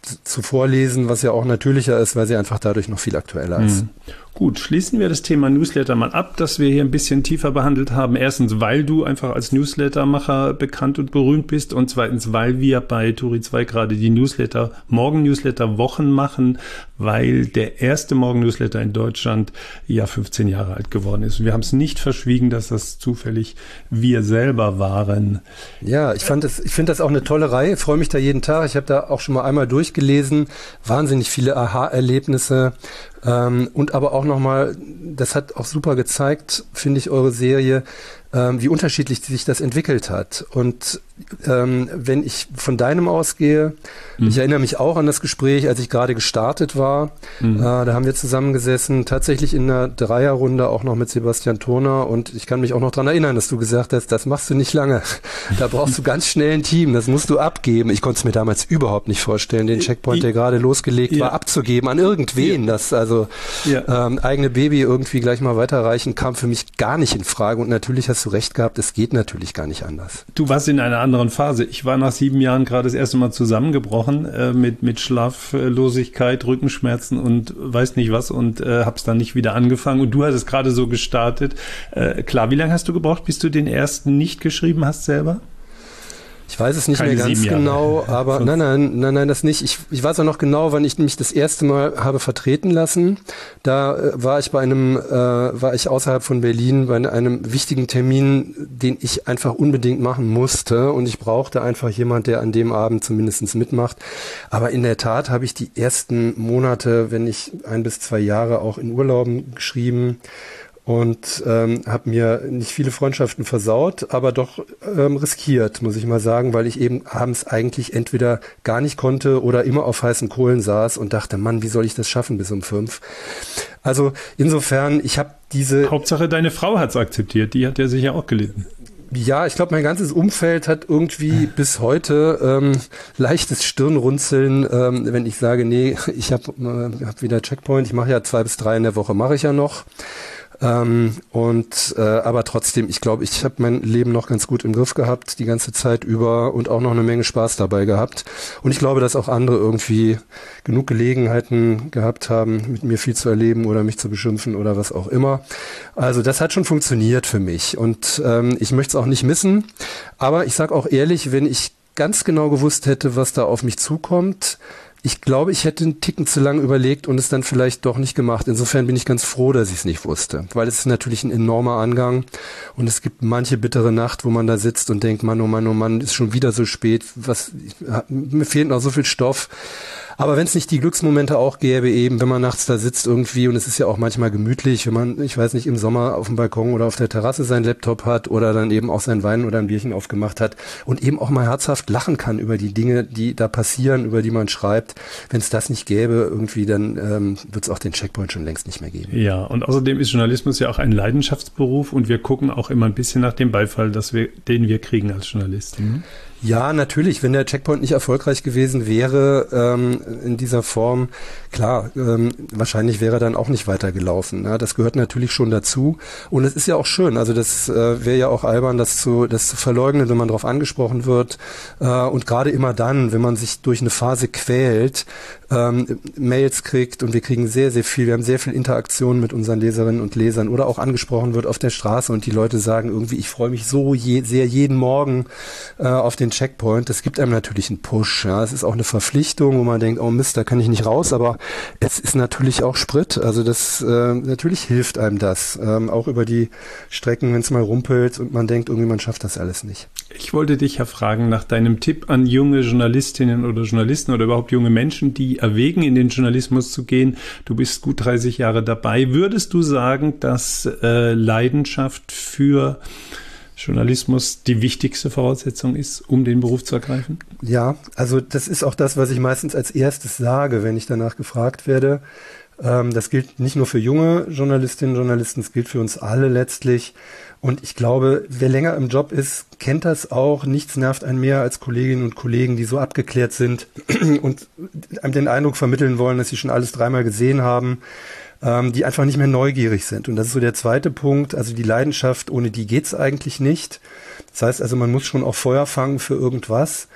zu vorlesen, was ja auch natürlicher ist, weil sie einfach dadurch noch viel aktueller ist. Mhm. Gut, schließen wir das Thema Newsletter mal ab, das wir hier ein bisschen tiefer behandelt haben. Erstens, weil du einfach als Newslettermacher bekannt und berühmt bist und zweitens, weil wir bei Turi zwei gerade die Newsletter, Morgen-Newsletter-Wochen machen, weil der erste Morgen-Newsletter in Deutschland ja fünfzehn Jahre alt geworden ist. Und wir haben es nicht verschwiegen, dass das zufällig wir selber waren. Ja, ich fand es, ich finde das auch eine tolle Reihe, freue mich da jeden Tag. Ich habe da auch schon mal einmal durchgelesen, wahnsinnig viele Aha-Erlebnisse. Ähm, und aber auch nochmal, das hat auch super gezeigt, finde ich, eure Serie, ähm, wie unterschiedlich sich das entwickelt hat. Und ähm, wenn ich von deinem ausgehe, mhm. ich erinnere mich auch an das Gespräch, als ich gerade gestartet war, mhm. äh, da haben wir zusammengesessen, tatsächlich in einer Dreierrunde, auch noch mit Sebastian Turner, und ich kann mich auch noch dran erinnern, dass du gesagt hast, das machst du nicht lange, da brauchst du ganz schnell ein Team, das musst du abgeben. Ich konnte es mir damals überhaupt nicht vorstellen, den Checkpoint, der gerade losgelegt ja. war, abzugeben an irgendwen, ja. das also ja. ähm, eigene Baby irgendwie gleich mal weiterreichen, kam für mich gar nicht in Frage, und natürlich hast du recht gehabt, es geht natürlich gar nicht anders. Du warst in einer anderen Phase. Ich war nach sieben Jahren gerade das erste Mal zusammengebrochen äh, mit, mit Schlaflosigkeit, Rückenschmerzen und weiß nicht was, und äh, hab's dann nicht wieder angefangen, und du hast es gerade so gestartet. Äh, klar, wie lange hast du gebraucht, bis du den ersten nicht geschrieben hast selber? Ich weiß es nicht Keine mehr ganz genau, aber Sonst. nein, nein, nein, nein, das nicht. Ich, ich weiß auch noch genau, wann ich mich das erste Mal habe vertreten lassen. Da äh, war ich bei einem, äh, war ich außerhalb von Berlin bei einem wichtigen Termin, den ich einfach unbedingt machen musste, und ich brauchte einfach jemand, der an dem Abend zumindest mitmacht. Aber in der Tat habe ich die ersten Monate, wenn nicht ein bis zwei Jahre, auch in Urlauben geschrieben. Und ähm, habe mir nicht viele Freundschaften versaut, aber doch ähm, riskiert, muss ich mal sagen, weil ich eben abends eigentlich entweder gar nicht konnte oder immer auf heißen Kohlen saß und dachte, Mann, wie soll ich das schaffen bis um fünf? Also insofern, ich habe diese... Hauptsache, deine Frau hat's akzeptiert, die hat ja sicher auch gelitten. Ja, ich glaube, mein ganzes Umfeld hat irgendwie bis heute ähm, leichtes Stirnrunzeln, ähm, wenn ich sage, nee, ich habe äh, hab wieder Checkpoint, ich mache ja zwei bis drei in der Woche, mache ich ja noch. Ähm, und äh, aber trotzdem, ich glaube, ich habe mein Leben noch ganz gut im Griff gehabt, die ganze Zeit über, und auch noch eine Menge Spaß dabei gehabt. Und ich glaube, dass auch andere irgendwie genug Gelegenheiten gehabt haben, mit mir viel zu erleben oder mich zu beschimpfen oder was auch immer. Also das hat schon funktioniert für mich, und ähm, ich möchte es auch nicht missen. Aber ich sage auch ehrlich, wenn ich ganz genau gewusst hätte, was da auf mich zukommt, ich glaube, ich hätte einen Ticken zu lang überlegt und es dann vielleicht doch nicht gemacht. Insofern bin ich ganz froh, dass ich es nicht wusste, weil es ist natürlich ein enormer Angang, und es gibt manche bittere Nacht, wo man da sitzt und denkt, Mann, oh Mann, oh Mann, ist schon wieder so spät, was, mir fehlt noch so viel Stoff. Aber wenn es nicht die Glücksmomente auch gäbe, eben, wenn man nachts da sitzt irgendwie, und es ist ja auch manchmal gemütlich, wenn man, ich weiß nicht, im Sommer auf dem Balkon oder auf der Terrasse seinen Laptop hat oder dann eben auch sein Wein oder ein Bierchen aufgemacht hat und eben auch mal herzhaft lachen kann über die Dinge, die da passieren, über die man schreibt. Wenn es das nicht gäbe, irgendwie, dann ähm, wird es auch den Checkpoint schon längst nicht mehr geben. Ja, und außerdem ist Journalismus ja auch ein Leidenschaftsberuf, und wir gucken auch immer ein bisschen nach dem Beifall, dass wir, den wir kriegen als Journalisten. Ja, natürlich. Wenn der Checkpoint nicht erfolgreich gewesen wäre ähm, in dieser Form, klar, ähm, wahrscheinlich wäre er dann auch nicht weitergelaufen. Ne? Das gehört natürlich schon dazu. Und es ist ja auch schön. Also das äh, wäre ja auch albern, das zu, das zu verleugnen, wenn man darauf angesprochen wird. Äh, und gerade immer dann, wenn man sich durch eine Phase quält, ähm, Mails kriegt, und wir kriegen sehr, sehr viel. Wir haben sehr viel Interaktion mit unseren Leserinnen und Lesern, oder auch angesprochen wird auf der Straße und die Leute sagen irgendwie, ich freue mich so je, sehr jeden Morgen äh, auf den Checkpoint. Das gibt einem natürlich einen Push. Ja, es ist auch eine Verpflichtung, wo man denkt, oh Mist, da kann ich nicht raus, aber es ist natürlich auch Sprit. Also das äh, natürlich hilft einem das, ähm, auch über die Strecken, wenn es mal rumpelt und man denkt, irgendwie man schafft das alles nicht. Ich wollte dich ja fragen nach deinem Tipp an junge Journalistinnen oder Journalisten oder überhaupt junge Menschen, die erwägen, in den Journalismus zu gehen. Du bist gut dreißig Jahre dabei. Würdest du sagen, dass äh, Leidenschaft für Journalismus die wichtigste Voraussetzung ist, um den Beruf zu ergreifen? Ja, also das ist auch das, was ich meistens als erstes sage, wenn ich danach gefragt werde. Ähm, das gilt nicht nur für junge Journalistinnen und Journalisten, es gilt für uns alle letztlich. Und ich glaube, wer länger im Job ist, kennt das auch. Nichts nervt einen mehr als Kolleginnen und Kollegen, die so abgeklärt sind und einem den Eindruck vermitteln wollen, dass sie schon alles dreimal gesehen haben, ähm, die einfach nicht mehr neugierig sind. Und das ist so der zweite Punkt. Also die Leidenschaft, ohne die geht's eigentlich nicht. Das heißt also, man muss schon auch Feuer fangen für irgendwas.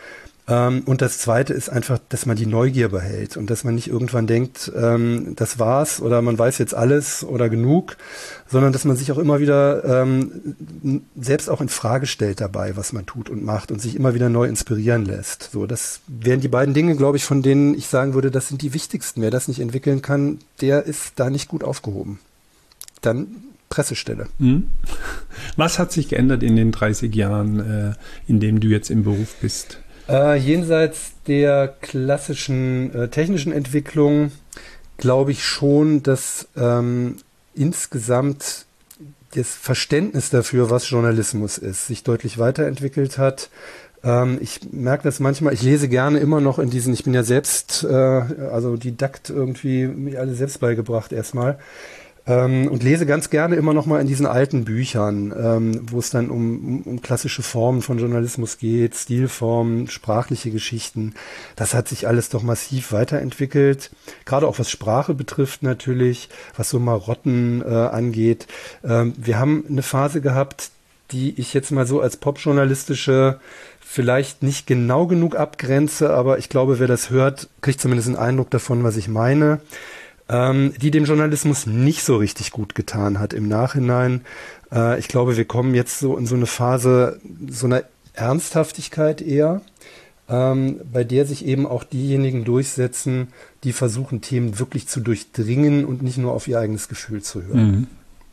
Ähm, und das Zweite ist einfach, dass man die Neugier behält und dass man nicht irgendwann denkt, ähm, das war's oder man weiß jetzt alles oder genug, sondern dass man sich auch immer wieder ähm, selbst auch in Frage stellt dabei, was man tut und macht und sich immer wieder neu inspirieren lässt. So, das wären die beiden Dinge, glaube ich, von denen ich sagen würde, das sind die wichtigsten. Wer das nicht entwickeln kann, der ist da nicht gut aufgehoben. Dann Pressestelle. Mhm. Was hat sich geändert in den dreißig Jahren, äh, in dem du jetzt im Beruf bist? Äh, jenseits der klassischen äh, technischen Entwicklung glaube ich schon, dass ähm, insgesamt das Verständnis dafür, was Journalismus ist, sich deutlich weiterentwickelt hat. Ähm, ich merke das manchmal, ich lese gerne immer noch in diesen, ich bin ja selbst, äh, also Didakt irgendwie, mir alle selbst beigebracht erstmal. Ähm, und lese ganz gerne immer noch mal in diesen alten Büchern, ähm, wo es dann um, um, um klassische Formen von Journalismus geht, Stilformen, sprachliche Geschichten. Das hat sich alles doch massiv weiterentwickelt, gerade auch was Sprache betrifft natürlich, was so Marotten äh, angeht. Ähm, wir haben eine Phase gehabt, die ich jetzt mal so als popjournalistische vielleicht nicht genau genug abgrenze, aber ich glaube, wer das hört, kriegt zumindest einen Eindruck davon, was ich meine. Ähm, die dem Journalismus nicht so richtig gut getan hat im Nachhinein. Äh, ich glaube, wir kommen jetzt so in so eine Phase, so einer Ernsthaftigkeit eher, ähm, bei der sich eben auch diejenigen durchsetzen, die versuchen, Themen wirklich zu durchdringen und nicht nur auf ihr eigenes Gefühl zu hören. Mhm.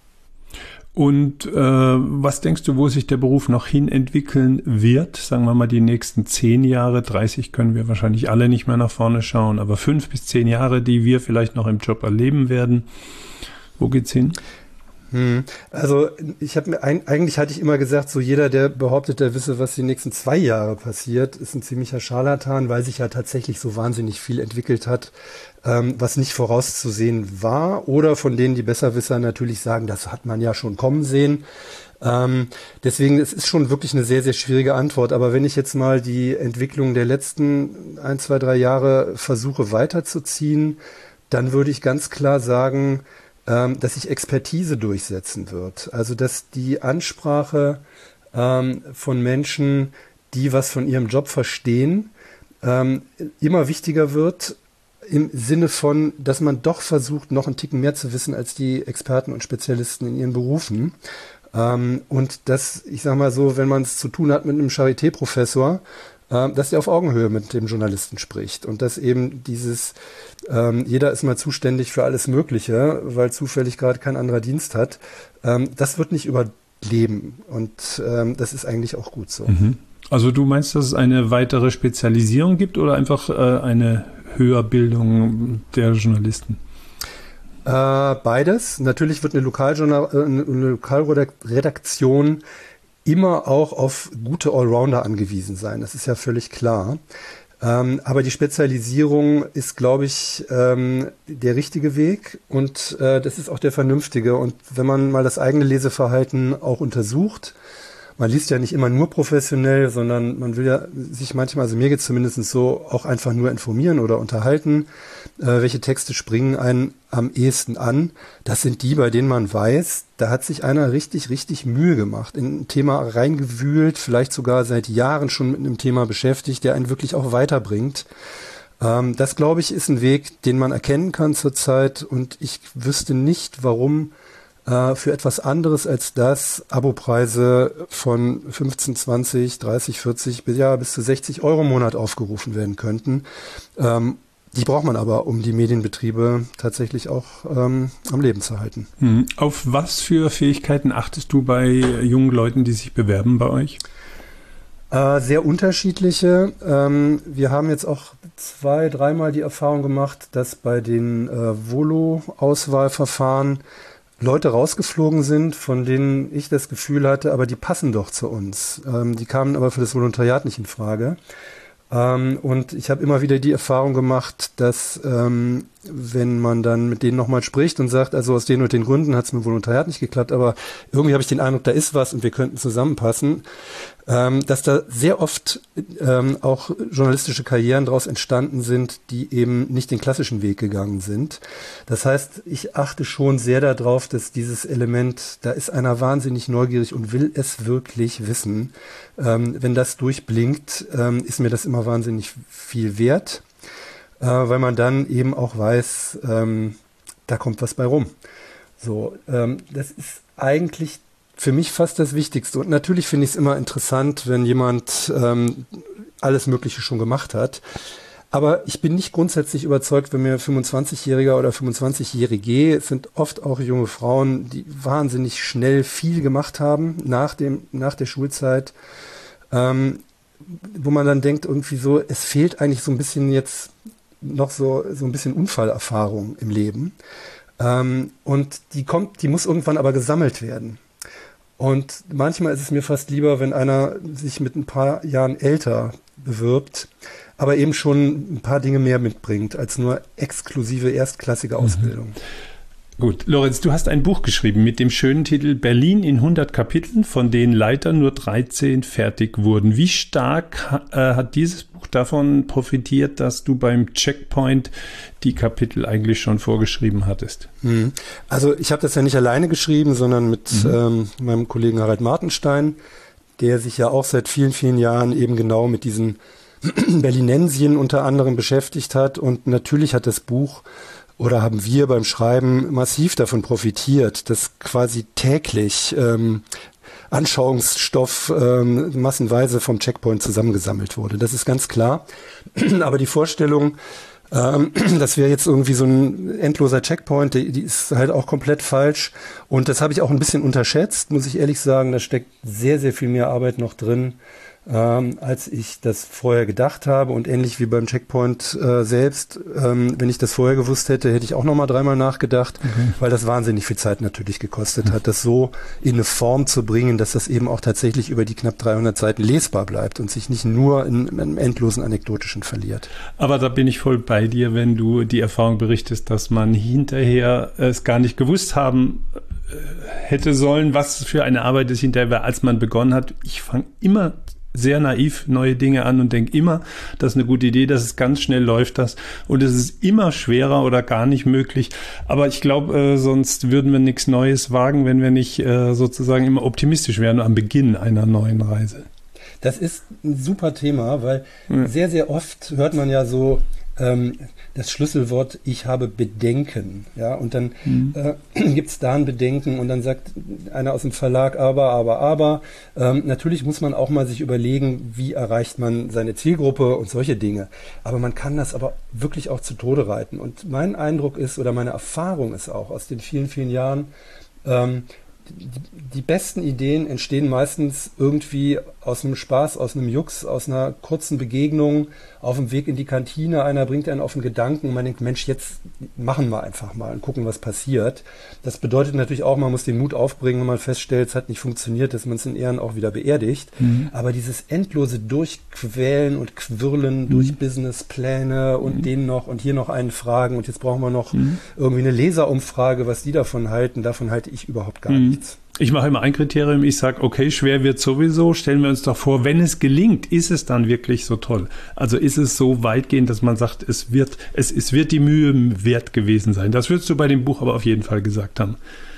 Und äh, was denkst du, wo sich der Beruf noch hin entwickeln wird? Sagen wir mal die nächsten zehn Jahre, dreißig können wir wahrscheinlich alle nicht mehr nach vorne schauen, aber fünf bis zehn Jahre, die wir vielleicht noch im Job erleben werden. Wo geht's hin? Hm. Also ich habe mir eigentlich hatte ich immer gesagt, so jeder, der behauptet, der wisse, was die nächsten zwei Jahre passiert, ist ein ziemlicher Scharlatan, weil sich ja tatsächlich so wahnsinnig viel entwickelt hat, ähm, was nicht vorauszusehen war oder von denen die Besserwisser natürlich sagen, das hat man ja schon kommen sehen. Ähm, deswegen, es ist schon wirklich eine sehr, sehr schwierige Antwort. Aber wenn ich jetzt mal die Entwicklung der letzten ein, zwei, drei Jahre versuche weiterzuziehen, dann würde ich ganz klar sagen, ähm, dass sich Expertise durchsetzen wird. Also dass die Ansprache ähm, von Menschen, die was von ihrem Job verstehen, ähm, immer wichtiger wird, im Sinne von, dass man doch versucht, noch einen Ticken mehr zu wissen als die Experten und Spezialisten in ihren Berufen. Ähm, und dass, ich sag mal so, wenn man es zu tun hat mit einem Charité-Professor, äh, dass der auf Augenhöhe mit dem Journalisten spricht. Und dass eben dieses, ähm, jeder ist mal zuständig für alles Mögliche, weil zufällig gerade kein anderer Dienst hat, ähm, das wird nicht überleben. Und ähm, das ist eigentlich auch gut so. Mhm. Also du meinst, dass es eine weitere Spezialisierung gibt oder einfach äh, eine Höherbildung der Journalisten? Äh, beides. Natürlich wird eine, Lokaljournal, äh, eine Lokalredaktion immer auch auf gute Allrounder angewiesen sein. Das ist ja völlig klar. Ähm, aber die Spezialisierung ist, glaube ich, ähm, der richtige Weg und äh, das ist auch der vernünftige. Und wenn man mal das eigene Leseverhalten auch untersucht, man liest ja nicht immer nur professionell, sondern man will ja sich manchmal, also mir geht es zumindest so, auch einfach nur informieren oder unterhalten. Äh, welche Texte springen einen am ehesten an? Das sind die, bei denen man weiß, da hat sich einer richtig, richtig Mühe gemacht, in ein Thema reingewühlt, vielleicht sogar seit Jahren schon mit einem Thema beschäftigt, der einen wirklich auch weiterbringt. Ähm, das, glaube ich, ist ein Weg, den man erkennen kann zurzeit und ich wüsste nicht, warum für etwas anderes als das Abopreise von fünfzehn, zwanzig, dreißig, vierzig, ja, bis zu sechzig Euro im Monat aufgerufen werden könnten. Ähm, die braucht man aber, um die Medienbetriebe tatsächlich auch ähm, am Leben zu halten. Hm. Auf was für Fähigkeiten achtest du bei jungen Leuten, die sich bewerben bei euch? Äh, sehr unterschiedliche. Ähm, wir haben jetzt auch zwei, dreimal die Erfahrung gemacht, dass bei den äh, Volo-Auswahlverfahren Leute rausgeflogen sind, von denen ich das Gefühl hatte, aber die passen doch zu uns. Ähm, die kamen aber für das Volontariat nicht in Frage. Ähm, und ich habe immer wieder die Erfahrung gemacht, dass ähm, wenn man dann mit denen nochmal spricht und sagt, also aus den und den Gründen hat es mit Volontariat nicht geklappt, aber irgendwie habe ich den Eindruck, da ist was und wir könnten zusammenpassen, ähm, dass da sehr oft ähm, auch journalistische Karrieren daraus entstanden sind, die eben nicht den klassischen Weg gegangen sind. Das heißt, ich achte schon sehr darauf, dass dieses Element, da ist einer wahnsinnig neugierig und will es wirklich wissen. Ähm, wenn das durchblinkt, ähm, ist mir das immer wahnsinnig viel wert. Weil man dann eben auch weiß, ähm, da kommt was bei rum. So, ähm, das ist eigentlich für mich fast das Wichtigste. Und natürlich finde ich es immer interessant, wenn jemand ähm, alles Mögliche schon gemacht hat. Aber ich bin nicht grundsätzlich überzeugt, wenn mir fünfundzwanzigjähriger oder fünfundzwanzigjährige, es sind oft auch junge Frauen, die wahnsinnig schnell viel gemacht haben nach dem, nach der Schulzeit, ähm, wo man dann denkt irgendwie so, es fehlt eigentlich so ein bisschen jetzt noch so, so ein bisschen Unfallerfahrung im Leben. Ähm, und die kommt, die muss irgendwann aber gesammelt werden. Und manchmal ist es mir fast lieber, wenn einer sich mit ein paar Jahren älter bewirbt, aber eben schon ein paar Dinge mehr mitbringt, als nur exklusive erstklassige Ausbildung. Mhm. Gut, Lorenz, du hast ein Buch geschrieben mit dem schönen Titel Berlin in hundert Kapiteln, von denen leider nur dreizehn fertig wurden. Wie stark äh, hat dieses Buch davon profitiert, dass du beim Checkpoint die Kapitel eigentlich schon vorgeschrieben hattest? Mhm. Also ich habe das ja nicht alleine geschrieben, sondern mit mhm. ähm, meinem Kollegen Harald Martenstein, der sich ja auch seit vielen, vielen Jahren eben genau mit diesen Berlinensien unter anderem beschäftigt hat. Und natürlich hat das Buch oder haben wir beim Schreiben massiv davon profitiert, dass quasi täglich ähm, Anschauungsstoff ähm, massenweise vom Checkpoint zusammengesammelt wurde. Das ist ganz klar. Aber die Vorstellung, ähm, das wäre jetzt irgendwie so ein endloser Checkpoint, die, die ist halt auch komplett falsch. Und das habe ich auch ein bisschen unterschätzt, muss ich ehrlich sagen. Da steckt sehr, sehr viel mehr Arbeit noch drin, Ähm, als ich das vorher gedacht habe. Und ähnlich wie beim Checkpoint äh, selbst, ähm, wenn ich das vorher gewusst hätte, hätte ich auch nochmal dreimal nachgedacht, mhm. weil das wahnsinnig viel Zeit natürlich gekostet mhm. hat, das so in eine Form zu bringen, dass das eben auch tatsächlich über die knapp dreihundert Seiten lesbar bleibt und sich nicht nur in, in einem endlosen Anekdotischen verliert. Aber da bin ich voll bei dir, wenn du die Erfahrung berichtest, dass man hinterher es gar nicht gewusst haben hätte sollen, was für eine Arbeit es hinterher war, als man begonnen hat. Ich fange immer sehr naiv neue Dinge an und denke immer, das ist eine gute Idee, dass es ganz schnell läuft das und es ist immer schwerer oder gar nicht möglich. Aber ich glaube, äh, sonst würden wir nichts Neues wagen, wenn wir nicht äh, sozusagen immer optimistisch wären am Beginn einer neuen Reise. Das ist ein super Thema, weil ja. sehr, sehr oft hört man ja so ähm, das Schlüsselwort, ich habe Bedenken. Ja, und dann mhm. äh, gibt es da ein Bedenken und dann sagt einer aus dem Verlag, aber, aber, aber. Ähm, natürlich muss man auch mal sich überlegen, wie erreicht man seine Zielgruppe und solche Dinge. Aber man kann das aber wirklich auch zu Tode reiten. Und mein Eindruck ist, oder meine Erfahrung ist auch aus den vielen, vielen Jahren, ähm, Die, die besten Ideen entstehen meistens irgendwie aus einem Spaß, aus einem Jux, aus einer kurzen Begegnung, auf dem Weg in die Kantine. Einer bringt einen auf einen Gedanken und man denkt, Mensch, jetzt machen wir einfach mal und gucken, was passiert. Das bedeutet natürlich auch, man muss den Mut aufbringen, wenn man feststellt, es hat nicht funktioniert, dass man es in Ehren auch wieder beerdigt. Mhm. Aber dieses endlose Durchquälen und Quirlen mhm. durch Businesspläne und mhm. den noch und hier noch einen fragen und jetzt brauchen wir noch mhm. irgendwie eine Leserumfrage, was die davon halten, davon halte ich überhaupt gar mhm. nichts. Ich mache immer ein Kriterium, ich sage, okay, schwer wird sowieso, stellen wir uns doch vor, wenn es gelingt, ist es dann wirklich so toll? Also ist es so weitgehend, dass man sagt, es wird, es, es wird die Mühe wert gewesen sein. Das würdest du bei dem Buch aber auf jeden Fall gesagt haben.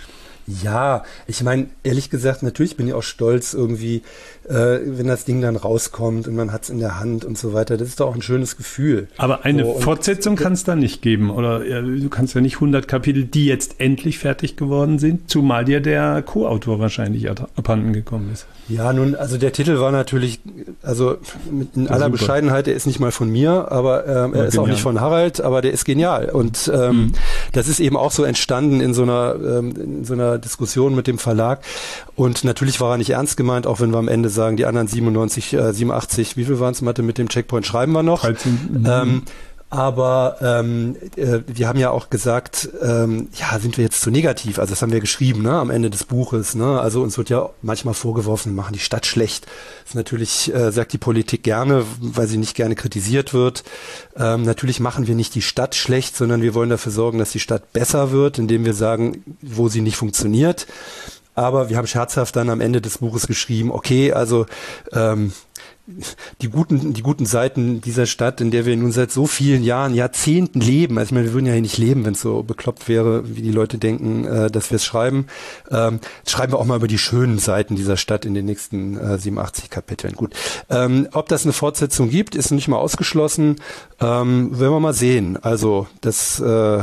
Ja, ich meine, ehrlich gesagt, natürlich bin ich auch stolz irgendwie, äh, wenn das Ding dann rauskommt und man hat es in der Hand und so weiter. Das ist doch auch ein schönes Gefühl. Aber eine so, Fortsetzung kann es da nicht geben. Oder ja, du kannst ja nicht hundert Kapitel, die jetzt endlich fertig geworden sind, zumal dir der Co-Autor wahrscheinlich abhanden gekommen ist. Ja, nun, also der Titel war natürlich, also in aller super. Bescheidenheit, der ist nicht mal von mir, aber ähm, er ja, ist genial. Auch nicht von Harald, aber der ist genial. Und ähm, mhm. das ist eben auch so entstanden in so einer, ähm, in so einer Diskussion mit dem Verlag. Und natürlich war er nicht ernst gemeint, auch wenn wir am Ende sagen, die anderen siebenundneunzig, äh, siebenundachtzig, wie viel waren es Mathe mit dem Checkpoint schreiben wir noch. dreizehn, ähm, Aber ähm, äh, wir haben ja auch gesagt, ähm, ja, sind wir jetzt zu negativ? Also das haben wir geschrieben, ne, am Ende des Buches. Ne? Also uns wird ja manchmal vorgeworfen, wir machen die Stadt schlecht. Das natürlich äh, sagt die Politik gerne, weil sie nicht gerne kritisiert wird. Ähm, natürlich machen wir nicht die Stadt schlecht, sondern wir wollen dafür sorgen, dass die Stadt besser wird, indem wir sagen, wo sie nicht funktioniert. Aber wir haben scherzhaft dann am Ende des Buches geschrieben, okay, also ähm, die guten, die guten Seiten dieser Stadt, in der wir nun seit so vielen Jahren, Jahrzehnten leben. Also ich meine, wir würden ja hier nicht leben, wenn es so bekloppt wäre, wie die Leute denken, äh, dass wir es schreiben. Ähm, schreiben wir auch mal über die schönen Seiten dieser Stadt in den nächsten äh, siebenundachtzig Kapiteln. Gut. Ähm, ob das eine Fortsetzung gibt, ist nicht mal ausgeschlossen. Ähm, werden wir mal sehen. Also das äh,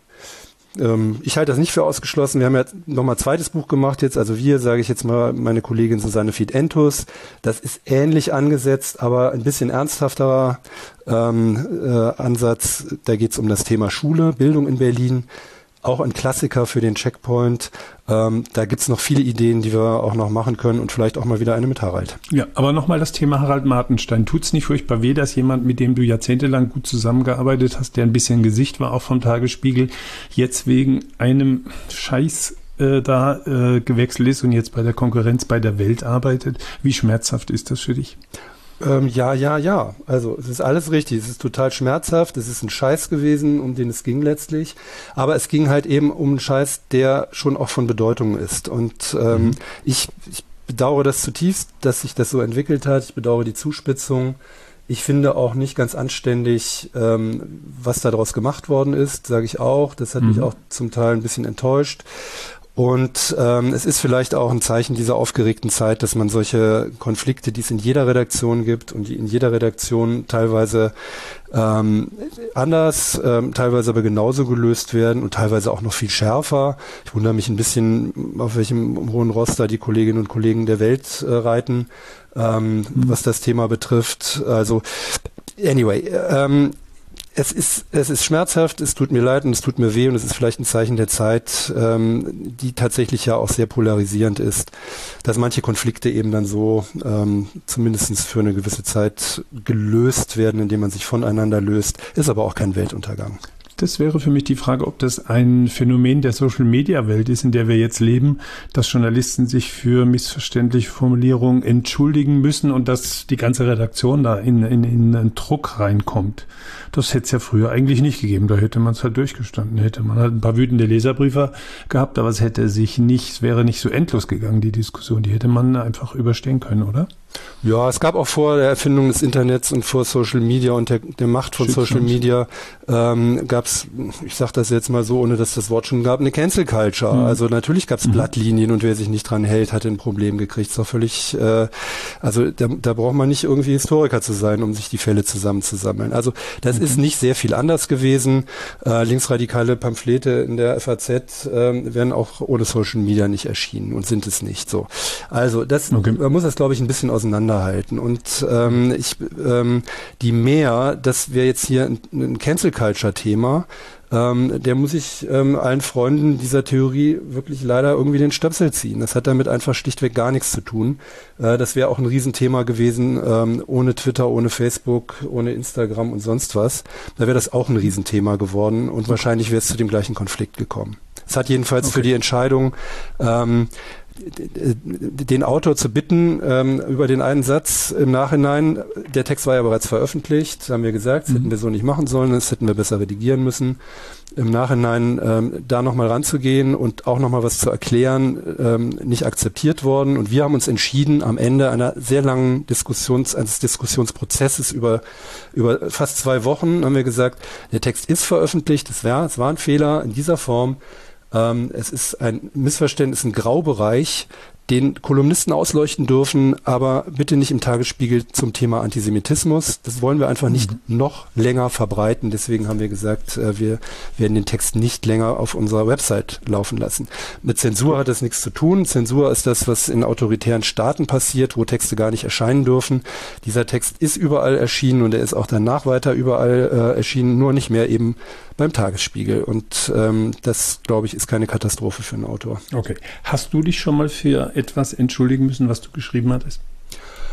Ich halte das nicht für ausgeschlossen. Wir haben ja nochmal ein zweites Buch gemacht jetzt. Also wir, sage ich jetzt mal, meine Kollegin Susanne Fied-Entus. Das ist ähnlich angesetzt, aber ein bisschen ernsthafterer ähm, äh, Ansatz. Da geht es um das Thema Schule, Bildung in Berlin. Auch ein Klassiker für den Checkpoint. Ähm, da gibt's noch viele Ideen, die wir auch noch machen können und vielleicht auch mal wieder eine mit Harald. Ja, aber nochmal das Thema Harald Martenstein. Tut's nicht furchtbar weh, dass jemand, mit dem du jahrzehntelang gut zusammengearbeitet hast, der ein bisschen Gesicht war, auch vom Tagesspiegel, jetzt wegen einem Scheiß äh, da äh, gewechselt ist und jetzt bei der Konkurrenz bei der Welt arbeitet? Wie schmerzhaft ist das für dich? Ähm, ja, ja, ja. Also es ist alles richtig. Es ist total schmerzhaft. Es ist ein Scheiß gewesen, um den es ging letztlich. Aber es ging halt eben um einen Scheiß, der schon auch von Bedeutung ist. Und ähm, mhm. ich, ich bedauere das zutiefst, dass sich das so entwickelt hat. Ich bedauere die Zuspitzung. Ich finde auch nicht ganz anständig, ähm, was daraus gemacht worden ist, sage ich auch. Das hat mhm. mich auch zum Teil ein bisschen enttäuscht. Und ähm, es ist vielleicht auch ein Zeichen dieser aufgeregten Zeit, dass man solche Konflikte, die es in jeder Redaktion gibt und die in jeder Redaktion teilweise ähm, anders, ähm, teilweise aber genauso gelöst werden und teilweise auch noch viel schärfer. Ich wundere mich ein bisschen, auf welchem hohen Ross da die Kolleginnen und Kollegen der Welt äh, reiten, ähm, mhm. was das Thema betrifft. Also anyway, ähm, Es ist, es ist schmerzhaft, es tut mir leid und es tut mir weh und es ist vielleicht ein Zeichen der Zeit, ähm, die tatsächlich ja auch sehr polarisierend ist, dass manche Konflikte eben dann so ähm, zumindest für eine gewisse Zeit gelöst werden, indem man sich voneinander löst, ist aber auch kein Weltuntergang. Das wäre für mich die Frage, ob das ein Phänomen der Social-Media-Welt ist, in der wir jetzt leben, dass Journalisten sich für missverständliche Formulierungen entschuldigen müssen und dass die ganze Redaktion da in, in, in einen Druck reinkommt. Das hätte es ja früher eigentlich nicht gegeben. Da hätte man es halt durchgestanden. Hätte man halt ein paar wütende Leserbriefe gehabt, aber es hätte sich nicht, es wäre nicht so endlos gegangen, die Diskussion. Die hätte man einfach überstehen können, oder? Ja, es gab auch vor der Erfindung des Internets und vor Social Media und der, der Macht von Social Media ähm, gab es, ich sage das jetzt mal so, ohne dass das Wort schon gab, eine Cancel Culture. Mhm. Also natürlich gab es mhm. Blattlinien und wer sich nicht dran hält, hat ein Problem gekriegt. Ist doch völlig, äh, also da, da braucht man nicht irgendwie Historiker zu sein, um sich die Fälle zusammenzusammeln. Also das mhm. ist nicht sehr viel anders gewesen. Äh, linksradikale Pamphlete in der F A Z äh, werden auch ohne Social Media nicht erschienen und sind es nicht so. Also das, okay. man muss das, glaube ich, ein bisschen auseinanderhalten. Und ähm, ich, ähm, die Mehr, das wäre jetzt hier ein, ein Cancel-Culture-Thema, ähm, der muss ich ähm, allen Freunden dieser Theorie wirklich leider irgendwie den Stöpsel ziehen. Das hat damit einfach schlichtweg gar nichts zu tun. Äh, das wäre auch ein Riesenthema gewesen, ähm, ohne Twitter, ohne Facebook, ohne Instagram und sonst was. Da wäre das auch ein Riesenthema geworden und okay. wahrscheinlich wäre es zu dem gleichen Konflikt gekommen. Es hat jedenfalls okay. für die Entscheidung, ähm, den Autor zu bitten, ähm, über den einen Satz im Nachhinein, der Text war ja bereits veröffentlicht, das haben wir gesagt, das mhm. hätten wir so nicht machen sollen, das hätten wir besser redigieren müssen, im Nachhinein ähm, da nochmal ranzugehen und auch nochmal was zu erklären, ähm, nicht akzeptiert worden und wir haben uns entschieden, am Ende einer sehr langen Diskussions, eines Diskussionsprozesses über, über fast zwei Wochen, haben wir gesagt, der Text ist veröffentlicht, es war, es war ein Fehler in dieser Form. Ähm, es ist ein Missverständnis, ein Graubereich, den Kolumnisten ausleuchten dürfen, aber bitte nicht im Tagesspiegel zum Thema Antisemitismus. Das wollen wir einfach nicht mhm. noch länger verbreiten. Deswegen haben wir gesagt, äh, wir werden den Text nicht länger auf unserer Website laufen lassen. Mit Zensur hat das nichts zu tun. Zensur ist das, was in autoritären Staaten passiert, wo Texte gar nicht erscheinen dürfen. Dieser Text ist überall erschienen und er ist auch danach weiter überall äh, erschienen, nur nicht mehr eben beim Tagesspiegel. Und ähm, das, glaube ich, ist keine Katastrophe für einen Autor. Okay. Hast du dich schon mal für etwas entschuldigen müssen, was du geschrieben hattest?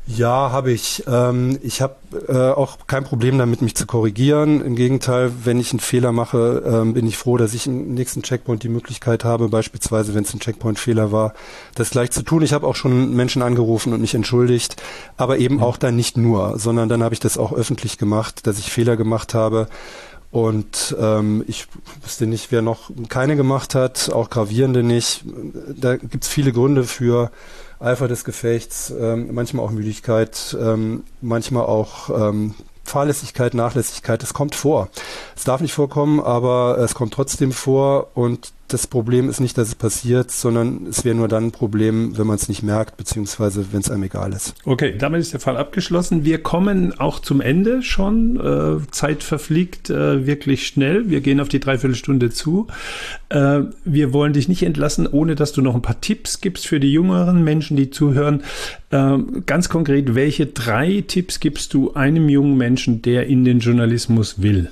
Ja, habe ich. Ähm, ich habe äh, auch kein Problem damit, mich zu korrigieren. Im Gegenteil, wenn ich einen Fehler mache, ähm, bin ich froh, dass ich im nächsten Checkpoint die Möglichkeit habe, beispielsweise, wenn es ein Checkpoint-Fehler war, das gleich zu tun. Ich habe auch schon Menschen angerufen und mich entschuldigt, aber eben mhm. auch dann nicht nur, sondern dann habe ich das auch öffentlich gemacht, dass ich Fehler gemacht habe. Und ähm, ich wüsste nicht, wer noch keine gemacht hat, auch gravierende nicht. Da gibt's viele Gründe für. Eifer des Gefechts, ähm, manchmal auch Müdigkeit, ähm, manchmal auch ähm, Fahrlässigkeit, Nachlässigkeit. Das kommt vor. Es darf nicht vorkommen, aber es kommt trotzdem vor. Und das Problem ist nicht, dass es passiert, sondern es wäre nur dann ein Problem, wenn man es nicht merkt, beziehungsweise wenn es einem egal ist. Okay, damit ist der Fall abgeschlossen. Wir kommen auch zum Ende schon. Äh, Zeit verfliegt äh, wirklich schnell. Wir gehen auf die Dreiviertelstunde zu. Äh, wir wollen dich nicht entlassen, ohne dass du noch ein paar Tipps gibst für die jüngeren Menschen, die zuhören. Äh, ganz konkret, welche drei Tipps gibst du einem jungen Menschen, der in den Journalismus will?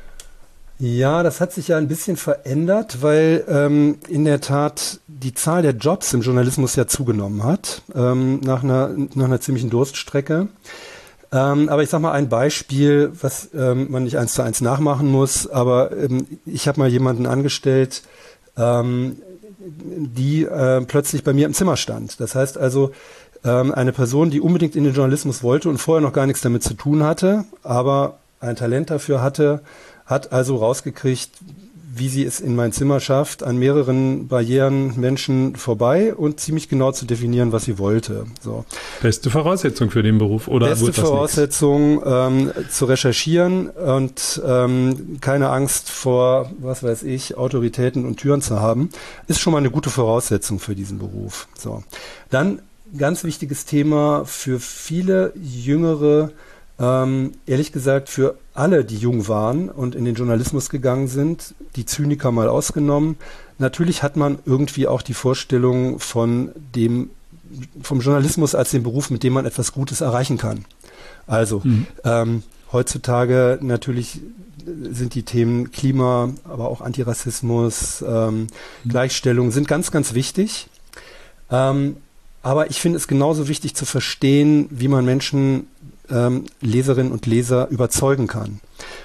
Ja, das hat sich ja ein bisschen verändert, weil ähm, in der Tat die Zahl der Jobs im Journalismus ja zugenommen hat, ähm, nach einer, nach einer ziemlichen Durststrecke. Ähm, aber ich sag mal ein Beispiel, was ähm, man nicht eins zu eins nachmachen muss, aber ähm, ich habe mal jemanden angestellt, ähm, die äh, plötzlich bei mir im Zimmer stand. Das heißt also, ähm, eine Person, die unbedingt in den Journalismus wollte und vorher noch gar nichts damit zu tun hatte, aber ein Talent dafür hatte, hat also rausgekriegt, wie sie es in mein Zimmer schafft, an mehreren Barrieren Menschen vorbei und ziemlich genau zu definieren, was sie wollte. So. Beste Voraussetzung für den Beruf, oder? Beste Voraussetzung, ähm, zu recherchieren und ähm, keine Angst vor, was weiß ich, Autoritäten und Türen zu haben, ist schon mal eine gute Voraussetzung für diesen Beruf. So. Dann ganz wichtiges Thema für viele Jüngere, Ähm, ehrlich gesagt, für alle, die jung waren und in den Journalismus gegangen sind, die Zyniker mal ausgenommen, natürlich hat man irgendwie auch die Vorstellung von dem, vom Journalismus als dem Beruf, mit dem man etwas Gutes erreichen kann. Also, mhm. ähm, heutzutage natürlich sind die Themen Klima, aber auch Antirassismus, ähm, mhm. Gleichstellung sind ganz, ganz wichtig. Ähm, aber ich finde es genauso wichtig zu verstehen, wie man Menschen Ähm, Leserinnen und Leser überzeugen kann.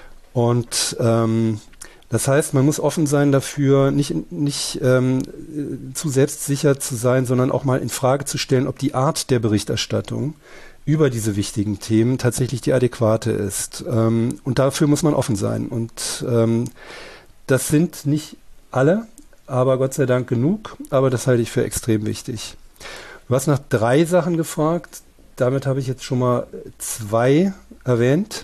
Und ähm, das heißt, man muss offen sein dafür, nicht, nicht ähm, zu selbstsicher zu sein, sondern auch mal in Frage zu stellen, ob die Art der Berichterstattung über diese wichtigen Themen tatsächlich die adäquate ist. Ähm, und dafür muss man offen sein. Und ähm, das sind nicht alle, aber Gott sei Dank genug. Aber das halte ich für extrem wichtig. Du hast nach drei Sachen gefragt. Damit habe ich jetzt schon mal zwei erwähnt.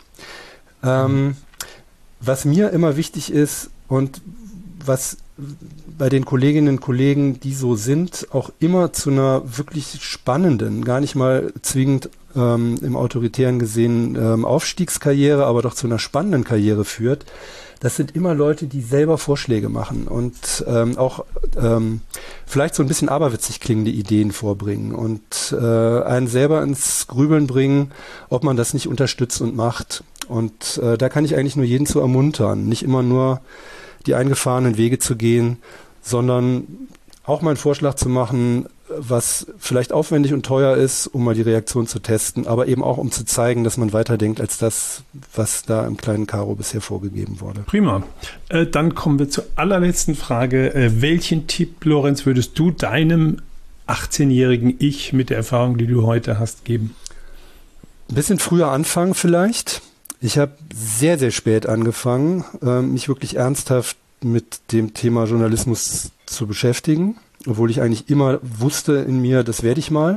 Ähm, was mir immer wichtig ist und was bei den Kolleginnen und Kollegen, die so sind, auch immer zu einer wirklich spannenden, gar nicht mal zwingend ähm, im Autoritären gesehen ähm, Aufstiegskarriere, aber doch zu einer spannenden Karriere führt, das sind immer Leute, die selber Vorschläge machen und ähm, auch ähm, vielleicht so ein bisschen aberwitzig klingende Ideen vorbringen und äh, einen selber ins Grübeln bringen, ob man das nicht unterstützt und macht. Und äh, da kann ich eigentlich nur jeden zu ermuntern, nicht immer nur die eingefahrenen Wege zu gehen, sondern auch mal einen Vorschlag zu machen, was vielleicht aufwendig und teuer ist, um mal die Reaktion zu testen, aber eben auch, um zu zeigen, dass man weiterdenkt als das, was da im kleinen Karo bisher vorgegeben wurde. Prima. Äh, dann kommen wir zur allerletzten Frage. Äh, welchen Tipp, Lorenz, würdest du deinem achtzehnjährigen Ich mit der Erfahrung, die du heute hast, geben? Ein bisschen früher anfangen vielleicht. Ich habe sehr, sehr spät angefangen, äh, mich wirklich ernsthaft mit dem Thema Journalismus zu beschäftigen, obwohl ich eigentlich immer wusste in mir, das werde ich mal,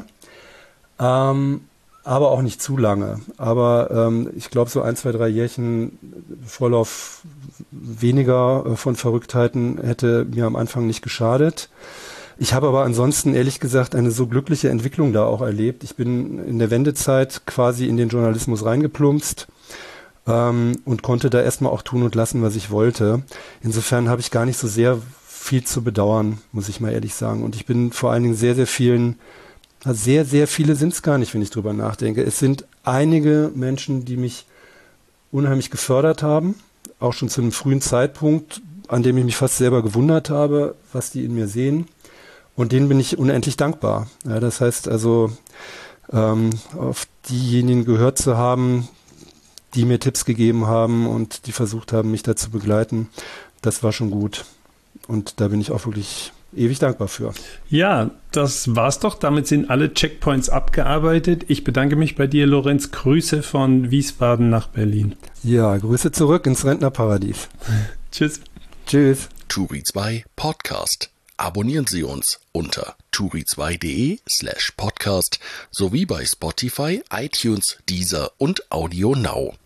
ähm, aber auch nicht zu lange. Aber ähm, ich glaube, so ein, zwei, drei Jährchen Vorlauf weniger äh, von Verrücktheiten hätte mir am Anfang nicht geschadet. Ich habe aber ansonsten, ehrlich gesagt, eine so glückliche Entwicklung da auch erlebt. Ich bin in der Wendezeit quasi in den Journalismus reingeplumpst ähm, und konnte da erstmal auch tun und lassen, was ich wollte. Insofern habe ich gar nicht so sehr viel zu bedauern, muss ich mal ehrlich sagen. Und ich bin vor allen Dingen sehr, sehr vielen, sehr, sehr viele sind es gar nicht, wenn ich drüber nachdenke. Es sind einige Menschen, die mich unheimlich gefördert haben, auch schon zu einem frühen Zeitpunkt, an dem ich mich fast selber gewundert habe, was die in mir sehen. Und denen bin ich unendlich dankbar. Ja, das heißt also, ähm, auf diejenigen gehört zu haben, die mir Tipps gegeben haben und die versucht haben, mich da zu begleiten. Das war schon gut. Und da bin ich auch wirklich ewig dankbar für. Ja, das war's doch. Damit sind alle Checkpoints abgearbeitet. Ich bedanke mich bei dir, Lorenz. Grüße von Wiesbaden nach Berlin. Ja, Grüße zurück ins Rentnerparadies. Tschüss. Tschüss. Turi zwei Podcast. Abonnieren Sie uns unter turi zwei punkt de slash podcast sowie bei Spotify, iTunes, Deezer und Audio Now.